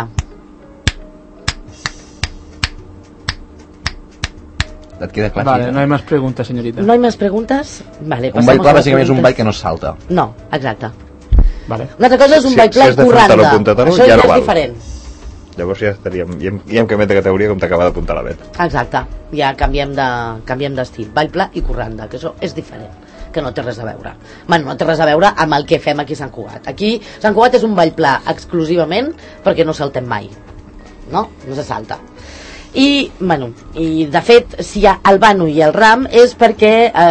Et queda clar? Vale, no hay más preguntas, señorita. No hay más preguntas? Vale, un ball pla bàsicament és un ball que no salta. No, exacte. Vale. Una altra cosa és un ball pla corranda. Això ja és diferent. Llavors ja hem canviat de categoria com t'acaba d'apuntar la Bet. Exacte, ja canviem d'estil. Ball pla i corranda, que això és diferent, que no té res a veure. Bueno, no té res a veure amb el que fem aquí a Sant Cugat. Aquí Sant Cugat és un ball pla exclusivament perquè no saltem mai. No se salta. I de fet, si hi ha el vano i el ram és perquè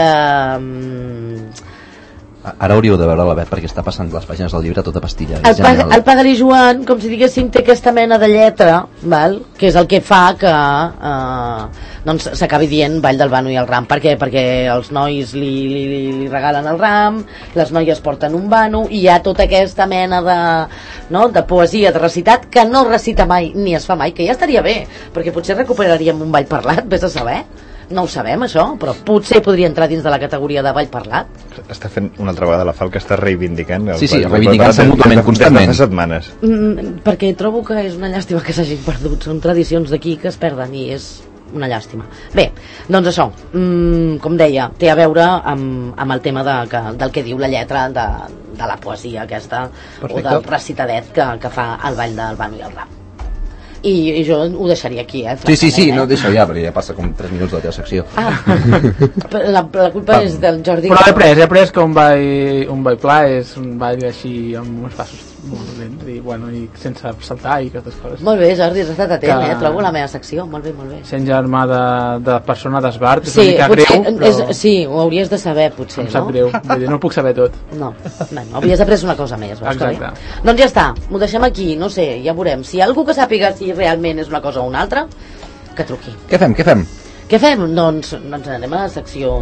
ara hauríeu de veure la Bet perquè està passant les pàgines del llibre tota pastilla. El Pagal i Joan, com si diguéssim, té aquesta mena de lletra, val? Que és el que fa que doncs s'acabi dient ball del vano i el ram. Per què? Perquè els nois li regalen el ram, les noies porten un vano i hi ha tota aquesta mena de poesia, de recitat, que no recita mai, ni es fa mai, que ja estaria bé, perquè potser recuperaríem un ball parlat, vés a saber. No ho sabem, això, però potser podria entrar dins de la categoria de ball parlat. Està fent una altra vegada la Fal, que està reivindicant sí, reivindicant-se mútuament constantment des de fa setmanes. Perquè trobo que és una llàstima que s'hagin perdut. Són tradicions d'aquí que es perden i és una llàstima. Bé, doncs això, com deia, té a veure amb el tema del que diu la lletra de la poesia aquesta. Perfecte. O del recitadet que fa el ball del vano i el ram. I jo ho deixaria aquí, Sí, no, deixa ja, perquè ja passa com 3 minuts de la teva secció. La culpa és del Jordi. Però he après que un ball pla és un ball així amb uns passos molt lents i sense saltar i aquestes coses. Molt bé, Jordi, has estat atent, trobo la meva secció, molt bé. Sent germà de persona d'esbart, és una mica greu, però... Sí, ho hauries de saber, potser, no? Em sap greu, no ho puc saber tot. No, hauries après una cosa més, exacte. Doncs ja està, m'ho deixem aquí, no sé, ja veurem. Si hi ha algú que sàpiga si realment és una cosa o una altra, que truqui. Què fem? Què fem? Doncs anem a la secció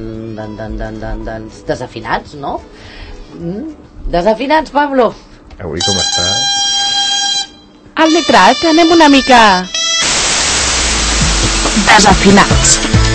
dels desafinats, no? Desafinats, Pablo. Avui com estàs? Al Nitrat anem una mica... desafinats.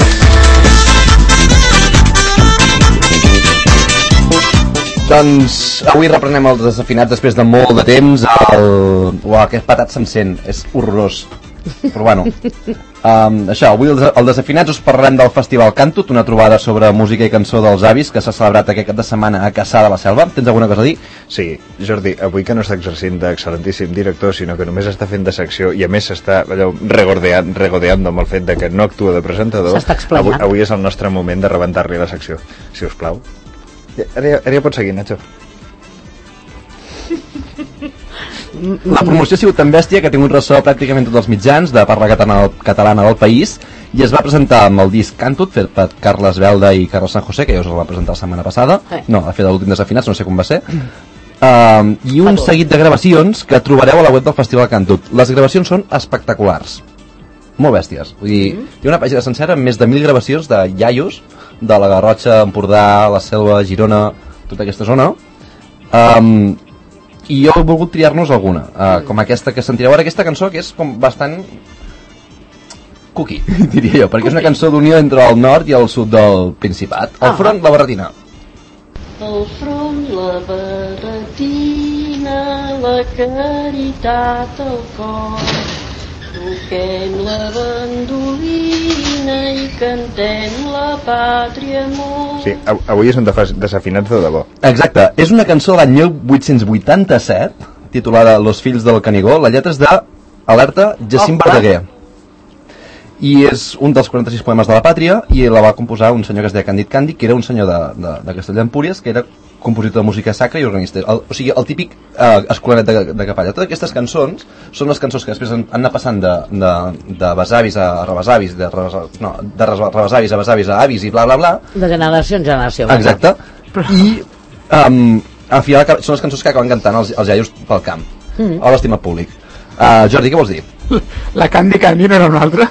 Doncs avui reprenem els desafinats després de molt de temps. Uau, aquest patat se'm sent, és horrorós. Però bueno, això, avui al Desafinats us parlarem del Festival Cantut, una trobada sobre música i cançó dels avis que s'ha celebrat aquest cap de setmana a Cassà de la Selva. Tens alguna cosa a dir? Sí, Jordi, avui que no està exercint d'excel·lentíssim director, sinó que només està fent de secció i a més s'està regodeant amb el fet de que no actua de presentador, avui és el nostre moment de rebentar-li la secció, si us plau. Ara ja pots seguir, Nacho. La promoció ha sigut tan bèstia que ha tingut ressò pràcticament tots els mitjans de parla catalana del país i es va presentar amb el disc Cantut fet per Carles Belda i Carles San José, que ja us el va presentar la setmana passada, no, a fer de l'últim Desafinats, no sé com va ser, i un seguit de gravacions que trobareu a la web del Festival Cantut. Les gravacions són espectaculars, molt bèsties, vull dir, hi ha una pàgina sencera amb més de 1.000 gravacions de iaios de la Garrotxa, Empordà, la Selva, Girona, tota aquesta zona, i jo he volgut triar-nos alguna, com aquesta que sentireu ara, aquesta cançó que és com bastant cookie, diria jo, perquè és una cançó d'unió entre el nord i el sud del Principat. Al front, la barretina. Al front, la barretina, la caritat al cor, toquem la bandolina i cantem la pàtria amor. Sí, avui és un desafinats de debò. Exacte, és una cançó de l'any 1887 titulada Los fills del Canigó. La lletra és de Alerta Jacint Verdaguer i és un dels 46 poemes de la pàtria i la va composar un senyor que es deia Càndid Càndid, que era un senyor de Castellà d'Empúries, que era compositor de música sacra i organista, o sigui, el típic escolanet de capalla. Totes aquestes cançons són les cançons que després han anat passant de besavis a rebesavis, de rebesavis a besavis a avis i bla bla bla. De generació en generació. Exacte. I al final són les cançons que acaben cantant els iaios pel camp. A l'estimat públic. Jordi, què vols dir? La Candy Candy no era una altra?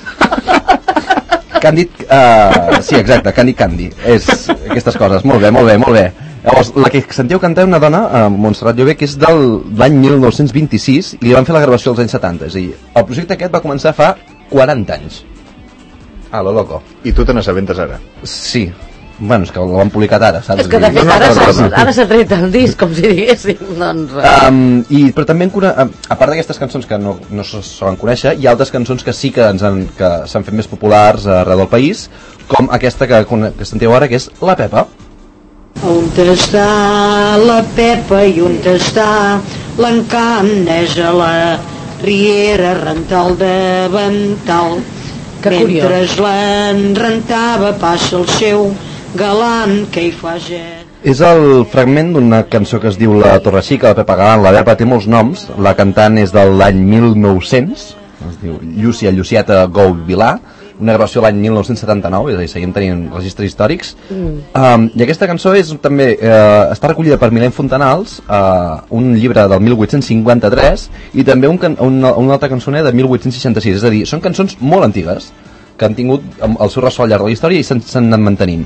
Càndid, sí, exacte, Càndid Candy. És aquestes coses, molt bé, molt bé, molt bé. Llavors, la que sentíeu cantar una dona, Montserrat Llobé, que és de l'any 1926 i li van fer la gravació als anys 70. És a dir, el projecte aquest va començar fa 40 anys. A lo loco. I tu te n'assabentes ara? Sí. Bueno, és que l'han publicat ara, saps? És que de fet ara s'ha tret el disc, com si diguéssim, doncs... Però també, a part d'aquestes cançons que no se solen conèixer, hi ha altres cançons que sí que s'han fet més populars arreu del país, com aquesta que sentiu ara, que és La Pepa. On està la Pepa i on està l'encant és a la riera rental de Vental. Mentre l'enrentava passa el seu galant que hi fa jet. És el fragment d'una cançó que es diu La Torre Xica, de Pepa Galant. La Pepa té molts noms, la cantant és de l'any 1900, es diu Llucieta Gou Vilà, una gravació l'any 1979, és a dir, seguim tenint registres històrics. I aquesta cançó és també està recollida per Milent Fontanals, un llibre del 1853, i també un altre cançoner de 1866. És a dir, són cançons molt antigues que han tingut el seu ressò al llarg de la història i s'han anat mantenint.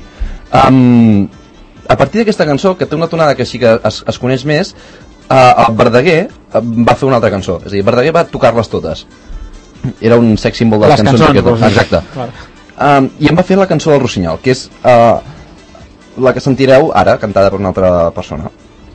A partir d'aquesta cançó, que té una tonada que sí que es coneix més, el Verdaguer va fer una altra cançó. És a dir, Verdaguer va tocar-les totes. Era un sex símbol de les cançons. Exacte. I em va fer la cançó del Rossinyol, que és la que sentireu ara, cantada per una altra persona.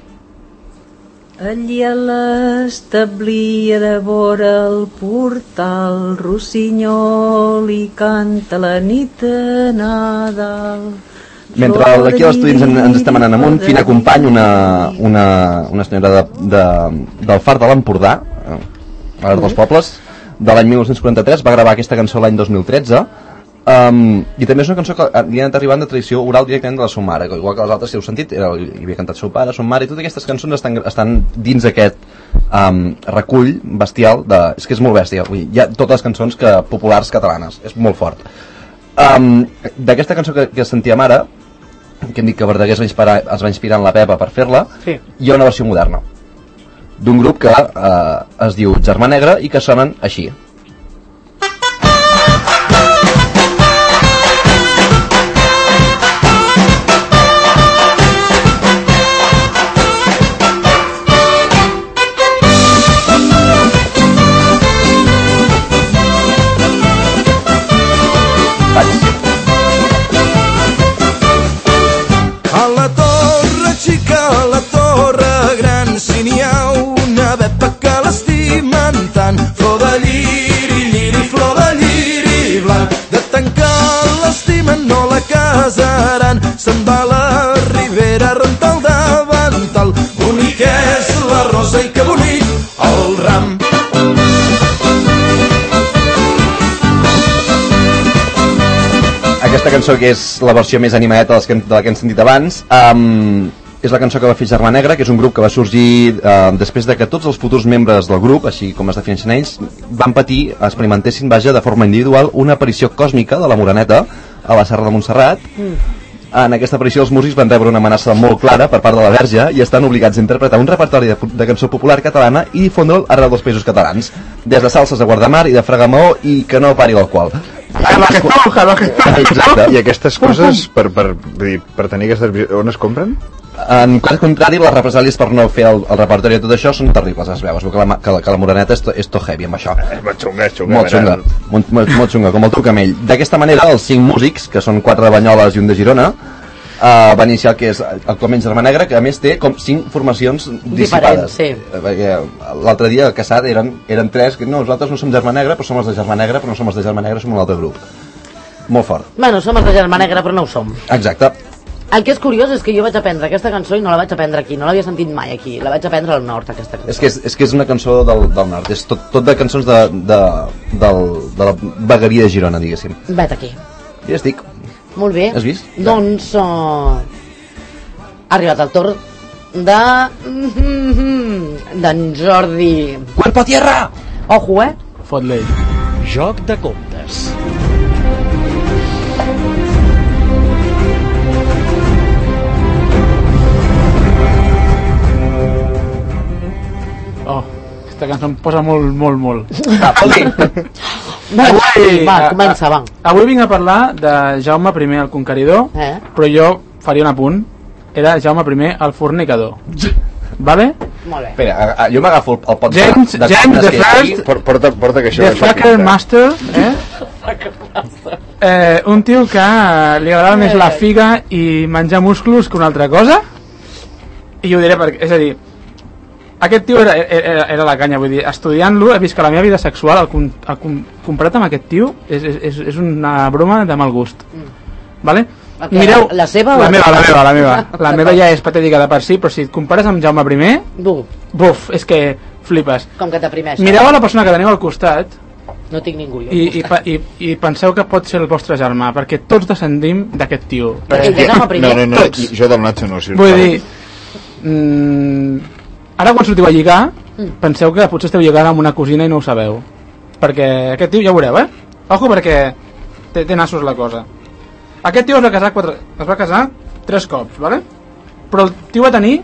Allí a l'establia de vora el portal Rossinyol i canta la nit de Nadal. Mentre aquí a l'estudi ens estem anant amunt, Fina Company, una senyora del Far de l'Empordà, a l'Art dels Pobles, de l'any 1943, va gravar aquesta cançó l'any 2013, i també és una cançó que li ha anat arribant de tradició oral directament de la seva mare, que igual que les altres, si heu sentit, hi havia cantat seu pare, seu mare, i totes aquestes cançons estan dins aquest recull bestial és que és molt bèstia, hi ha totes les cançons populars catalanes, és molt fort. D'aquesta cançó que sentíem ara, que hem dit que Verdaguer es va inspirar en la Pepa per fer-la, hi ha una versió moderna d'un grup que es diu Germà Negre i que sonen així. A la torre xica, a la torre gran, si n'hi ha una bepa que l'estimen tant. Flor de lliri, lliri, flor de lliri blanc, de tant que l'estimen no la casaran. Se'n va a la ribera a rentar el davantal, bonic és la rosa i que bonic el ram. Aquesta cançó, que és la versió més animadeta de la que hem sentit abans, és la cançó que va fer Germà Negra, que és un grup que va sorgir després de que tots els futurs membres del grup, així com es defineixen ells, van patir, experimentessin, vaja, de forma individual, una aparició còsmica de la Moreneta a la Serra de Montserrat. En aquesta aparició els músics van rebre una amenaça molt clara per part de la Verge i estan obligats a interpretar un repertori de cançó popular catalana i difondre'l arreu dels països catalans, des de salses a Guardamar i de Fregamó i que no pari l'alcohol. Exacte. I aquestes coses, per tenir aquestes... on es compren? En cas contrari, les represàlies per no fer el repertori de tot això són terribles, es veu. Es veu que la Moreneta és tot heavy amb això. És xunga. Molt xunga, com el trucamell. D'aquesta manera, els 5 músics, que són 4 de Banyoles i un de Girona, van iniciar el que és actualment Germà Negra, que a més té com 5 formacions dissipades. L'altre dia al Casat eren 3, que no, nosaltres no som Germà Negra, però som els de Germà Negra, però no som els de Germà Negra, som un altre grup. Molt fort. Bueno, som els de Germà Negra, però no ho som. Exacte. El que és curiós és que jo vaig aprendre aquesta cançó i no la vaig aprendre aquí, no l'havia sentit mai aquí, la vaig aprendre al nord, aquesta cançó. És que és una cançó del nord, és tot de cançons de la vegueria de Girona, diguéssim. Vet aquí. Ja estic. Molt bé. Has vist? Doncs ha arribat el torn d'en Jordi. Cuerpo a tierra! Ojo, Fot-li. Joc de comptes. Aquesta cançó em posa molt. Va, comença, va. Avui vinc a parlar de Jaume I el Conqueridor, però jo faria un apunt. Era Jaume I el Fornicador. Vale? Molt bé. Espera, jo m'agafo el pot James the First, porta que això The Fucker Master, un tio que li agradava més la figa i menjar musclos que una altra cosa. I ho diré perquè, és a dir, aquest tio era la canya, vull dir, estudiant-lo he vist que la meva vida sexual comparat amb aquest tio és una broma de mal gust. Vale? Okay, mireu, la seva? La meva. La meva ja és patètica de per si, però si et compares amb Jaume I, buf, és que flipes. Com que t'aprimeix. Mireu a la persona que teniu al costat. No tinc ningú, jo. I penseu que pot ser el vostre germà, perquè tots descendim d'aquest tio. No, jo del Nacho no. Vull dir, ara quan sortiu a lligar, penseu que potser esteu lligant amb una cosina i no ho sabeu. Perquè aquest tio, ja ho veureu, Ojo, perquè té nassos la cosa. Aquest tio es va casar 3 cops, ¿vale? Però el tio va tenir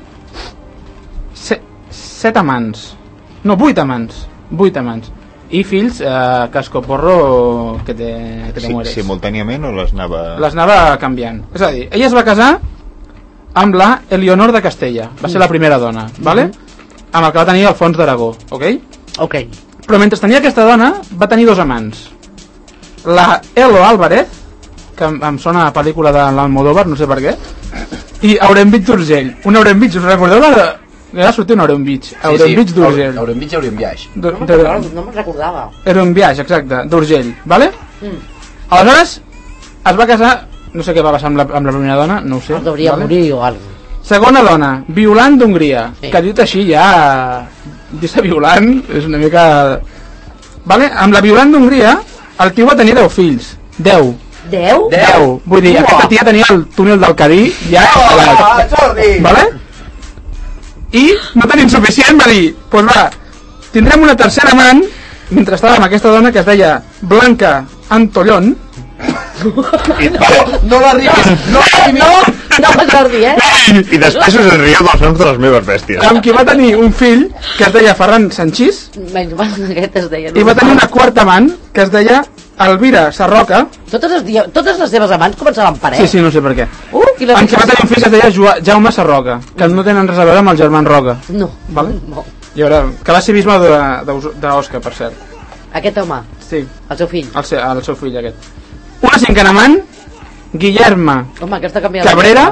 7 amants. No, 8 amants. 8 amants. I fills, cascoporro que te mueres. Simultàniament o les anava... Les anava canviant. És a dir, ella es va casar amb la Elionor de Castella. Va ser la primera dona, ¿vale? Amb el que va tenir Alfons d'Aragó, ok? Ok. Però mentre tenia aquesta dona, va tenir 2 amants. La Elo Álvarez, que em sona a pel·lícula de l'Almodóvar, no sé per què, i Aurembitx d'Urgell. Un Aurembitx, us recordeu la de... Era sortir un Aurembitx. Aurembitx d'Urgell. Aurembitx i Aurembiaix. No me'n recordava. Aurembiaix, exacte, d'Urgell, vale? Aleshores, es va casar... No sé què va passar amb la primera dona, no ho sé. Hauria morir o alguna cosa. Segona dona, Violant d'Hongria, que dit així ja... Dir-se Violant és una mica... Vale? Amb la Violant d'Hongria, el tio va tenir 10 fills. 10. 10? Vull dir, aquesta tia tenia el túnel del Cadí ja instal·lat. Vale? I no tenint suficient va dir, pues va, tindrem una tercera amant mentre estava amb aquesta dona que es deia Blanca Antollón. No l'arribis, no Jordi, I després us rieu dels noms de les meves bèsties. Amb qui va tenir un fill que es deia Ferran Sanchís. Aquest es deia. I va tenir una quarta amant que es deia Elvira Sarroca. Totes les seves amants començaven per Sí, no sé per què. Amb qui va tenir un fill que es deia Jaume Sarroca, que no tenen res a veure amb el germà Roca. No. Vale? I ara, que va ser bisbe d'Osca, per cert. Aquest home? Sí. El seu fill? El seu fill aquest. Una cinquena amant, Guillerma Cabrera,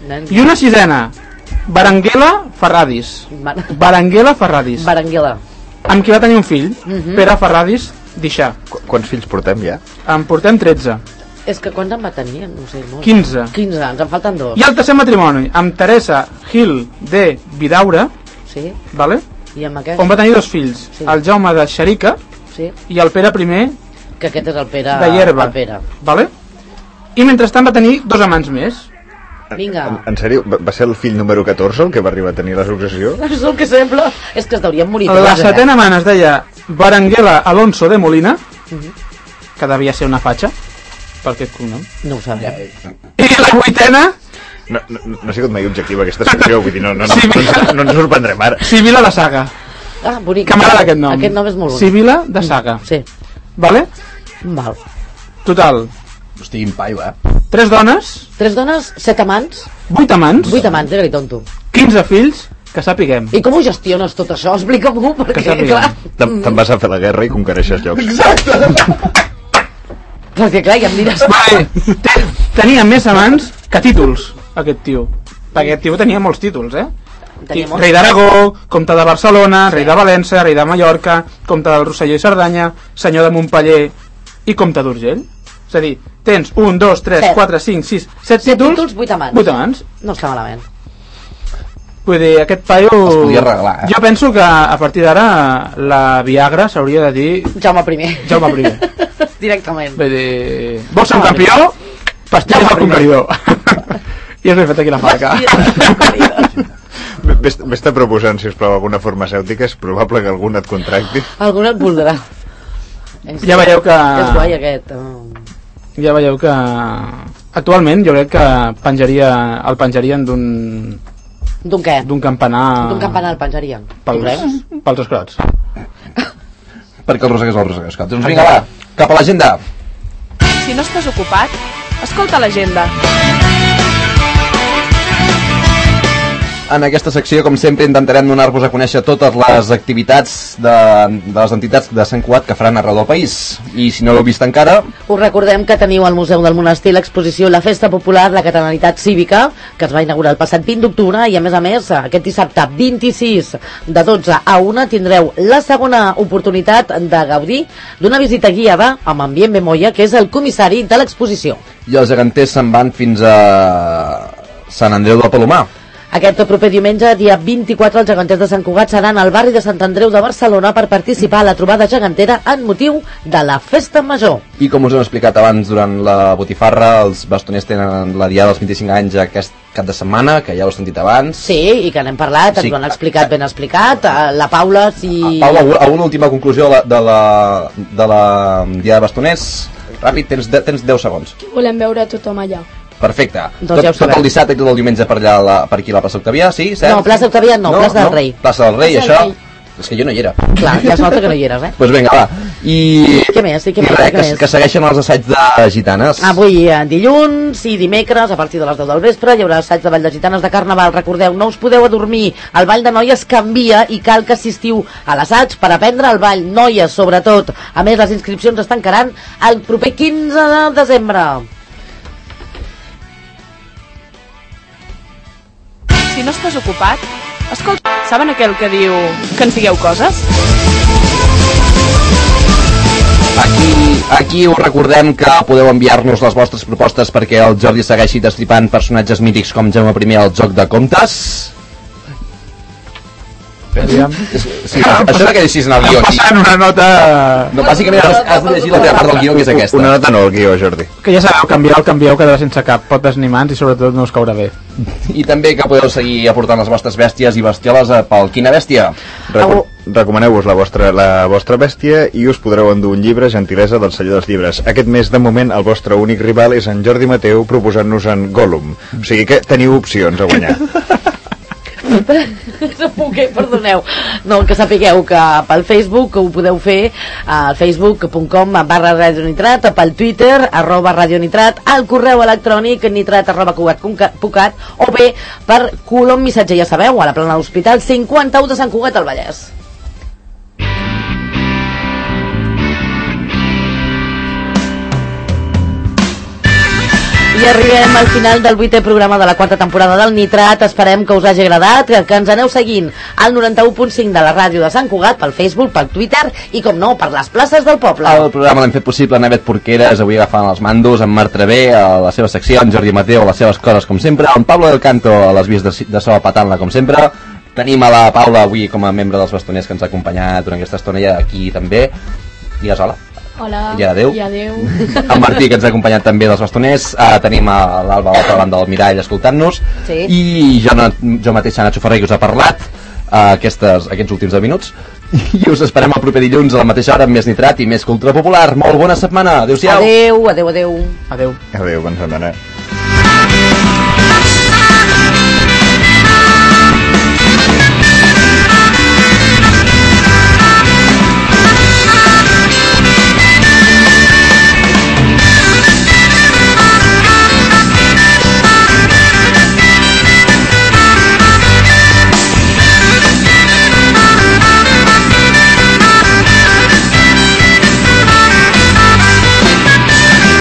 I una sisena, Berenguela Ferradis. Berenguela Ferradis. Berenguela. Amb qui va tenir un fill, Pere Ferradis d'Ixà. Quants fills portem ja? En portem 13. És que quants en va tenir? No sé, molt. 15. 15, ens en falten 2. I el tercer matrimoni, amb Teresa Gil de Vidaura, sí. Vale? I amb aquest? On va tenir 2 fills, sí. El Jaume de Xerica, sí. I el Pere I, que aquest és el Pere, de Hierba. El Pere. Vale? I mentrestant va tenir 2 amants més. Vinga. En sèrio? Va ser el fill número 14 el que va arribar a tenir la successió? És el que sembla. És que es deurien morir. La setena amant es deia Berenguela Alonso de Molina, que devia ser una fatxa, per aquest cognom. No ho sabia. I la 8ena... No ha sigut mai objectiva aquesta secció, vull dir, no ens sorprendrem ara. Sibila de Saga. Ah, bonic. Que m'agrada aquest nom. Aquest nom és molt bonic. Sibila de Saga. Sí. Vale? Val. Total. Hosti, quin paio, 3 dones. 3 dones, 7 amants. 8 amants. 8 amants, era tonto. 15 fills, que sapiguem. I com ho gestiones tot això? Explica-m'ho, perquè, clar... Te'n vas a fer la guerra i conquereixes llocs. Exacte! Perquè, clar, ja em diràs... Vale, tenia més amants que títols, aquest tio. Perquè aquest tio tenia molts títols, Rei d'Aragó, comte de Barcelona, rei de València, rei de Mallorca, comte del Rosselló i Cerdanya, senyor de Montpeller i comte d'Urgell. És a dir, tens 1, 2, 3, 4, 5, 6, 7 títols, 8 amants. 8 amants. No està malament. Vull dir, aquest paio... Es podia regalar, Jo penso que a partir d'ara la Viagra s'hauria de dir... Jaume I. Jaume I. Directament. Vull dir... Vols ser un campió? Pastilles al conqueridor. I has ben fet aquí la marca. Vés-te proposant, sisplau, alguna farmacèutica. És probable que algun et contracti. Algun et voldrà. Ja veieu que... És guai aquest. Ja veieu que... Actualment jo crec que el penjarien d'un... D'un què? D'un campanar... D'un campanar el penjarien. Pels escrots. Perquè el rosegues el rosegues. Doncs vinga, va, cap a l'agenda. Si no estàs ocupat, escolta l'agenda. En aquesta secció, com sempre, intentarem donar-vos a conèixer totes les activitats de les entitats de Sant Cugat que faran arreu del país. I si no l'heu vist encara... Us recordem que teniu al Museu del Monestir l'exposició La Festa Popular, la Catalanitat Cívica, que es va inaugurar el passat 20 d'octubre, i a més, aquest dissabte 26 de 12 a 1 tindreu la segona oportunitat de gaudir d'una visita guiada amb ambient Bemoia, que és el comissari de l'exposició. I els geganters se'n van fins a Sant Andreu del Palomar. Aquest proper diumenge, dia 24, els geganters de Sant Cugat seran al barri de Sant Andreu de Barcelona per participar a la trobada gegantera en motiu de la Festa Major. I com us hem explicat abans durant la botifarra, els bastoners tenen la diada dels 25 anys aquest cap de setmana, que ja ho heu sentit abans. Sí, i que n'hem parlat, ens ho han explicat ben explicat. La Paula, si... Paula, alguna última conclusió de la diada de bastoners? Ràpid, tens 10 segons. Volem veure tothom allà. Perfecte. Doncs ja ho tot el dissabte i tot el diumenge per allà, per aquí a la plaça Octavià, sí? Cert? No, plaça Octavià no, plaça del Rei. Plaça del Rei, això... És que jo no hi era. Clar, ja es nota que no hi eres, Doncs vinga, va. I... Què més? Que segueixen els assaigs de gitanes. Avui, dilluns i dimecres, a partir de les 10 del vespre, hi haurà assaig de ball de gitanes de Carnaval. Recordeu, no us podeu adormir. El ball de noies canvia i cal que assistiu a l'assaig per aprendre el ball. Noies, sobretot. A més, les inscripcions es tancaran el proper 15 de desembre. Si no estàs ocupat, escolta, saben aquell que diu que ens digueu coses? Aquí us recordem que podeu enviar-nos les vostres propostes perquè el Jordi segueixi destripant personatges mítics com Jaume I al Joc de Contes. Sí, això que deixis en el guió aquí. Passant una nota... No, bàsicament has de llegir la teva part del guió, que és aquesta. Una nota no, el guió, Jordi. Que ja sabeu, canvieu quedarà sense cap potes ni mans i sobretot no us caurà bé. I també que podeu seguir aportant les vostres bèsties i bestioles pel Quina Bèstia. Recomaneu-vos la vostra bèstia i us podreu endur un llibre, Gentilesa del Celler dels Llibres. Aquest mes, de moment, el vostre únic rival és en Jordi Mateu proposant-nos en Gollum. O sigui que teniu opcions a guanyar. Perdoneu, no, que sapigueu que pel Facebook ho podeu fer al facebook.com/radionitrat, pel Twitter @radionitrat, al correu electrònic nitrat@cugat.cat o bé per Colom Missatger, ja sabeu, a la plana de l'Hospital 51 de Sant Cugat al Vallès. I arribem al final del 8è programa de la 4a temporada del Nitrat. Esperem que us hagi agradat, que ens aneu seguint al 91.5 de la ràdio de Sant Cugat, pel Facebook, pel Twitter i, com no, per les places del poble. El programa l'hem fet possible Nevet Porqueres, avui agafant els mandos, en Marc Travé, a la seva secció, en Jordi Mateu, a les seves coses, com sempre, en Pablo del Canto, a les vies de so patant-la, com sempre. Tenim a la Paula avui com a membre dels bastoners que ens ha acompanyat durant aquesta estona i aquí també. Digues hola. Hola. I adeu. En Martí, que ens ha acompanyat també dels bastoners. Tenim a l'Alba a l'altra banda del mirall escoltant-nos. Sí. I jo mateix, Nacho Ferrer, que us ha parlat aquests últims 10 minuts. I us esperem el proper dilluns a la mateixa hora amb més Nitrat i més cultura popular. Molt bona setmana. Adéu-siau. Adéu. Adéu. Adéu, bona setmana.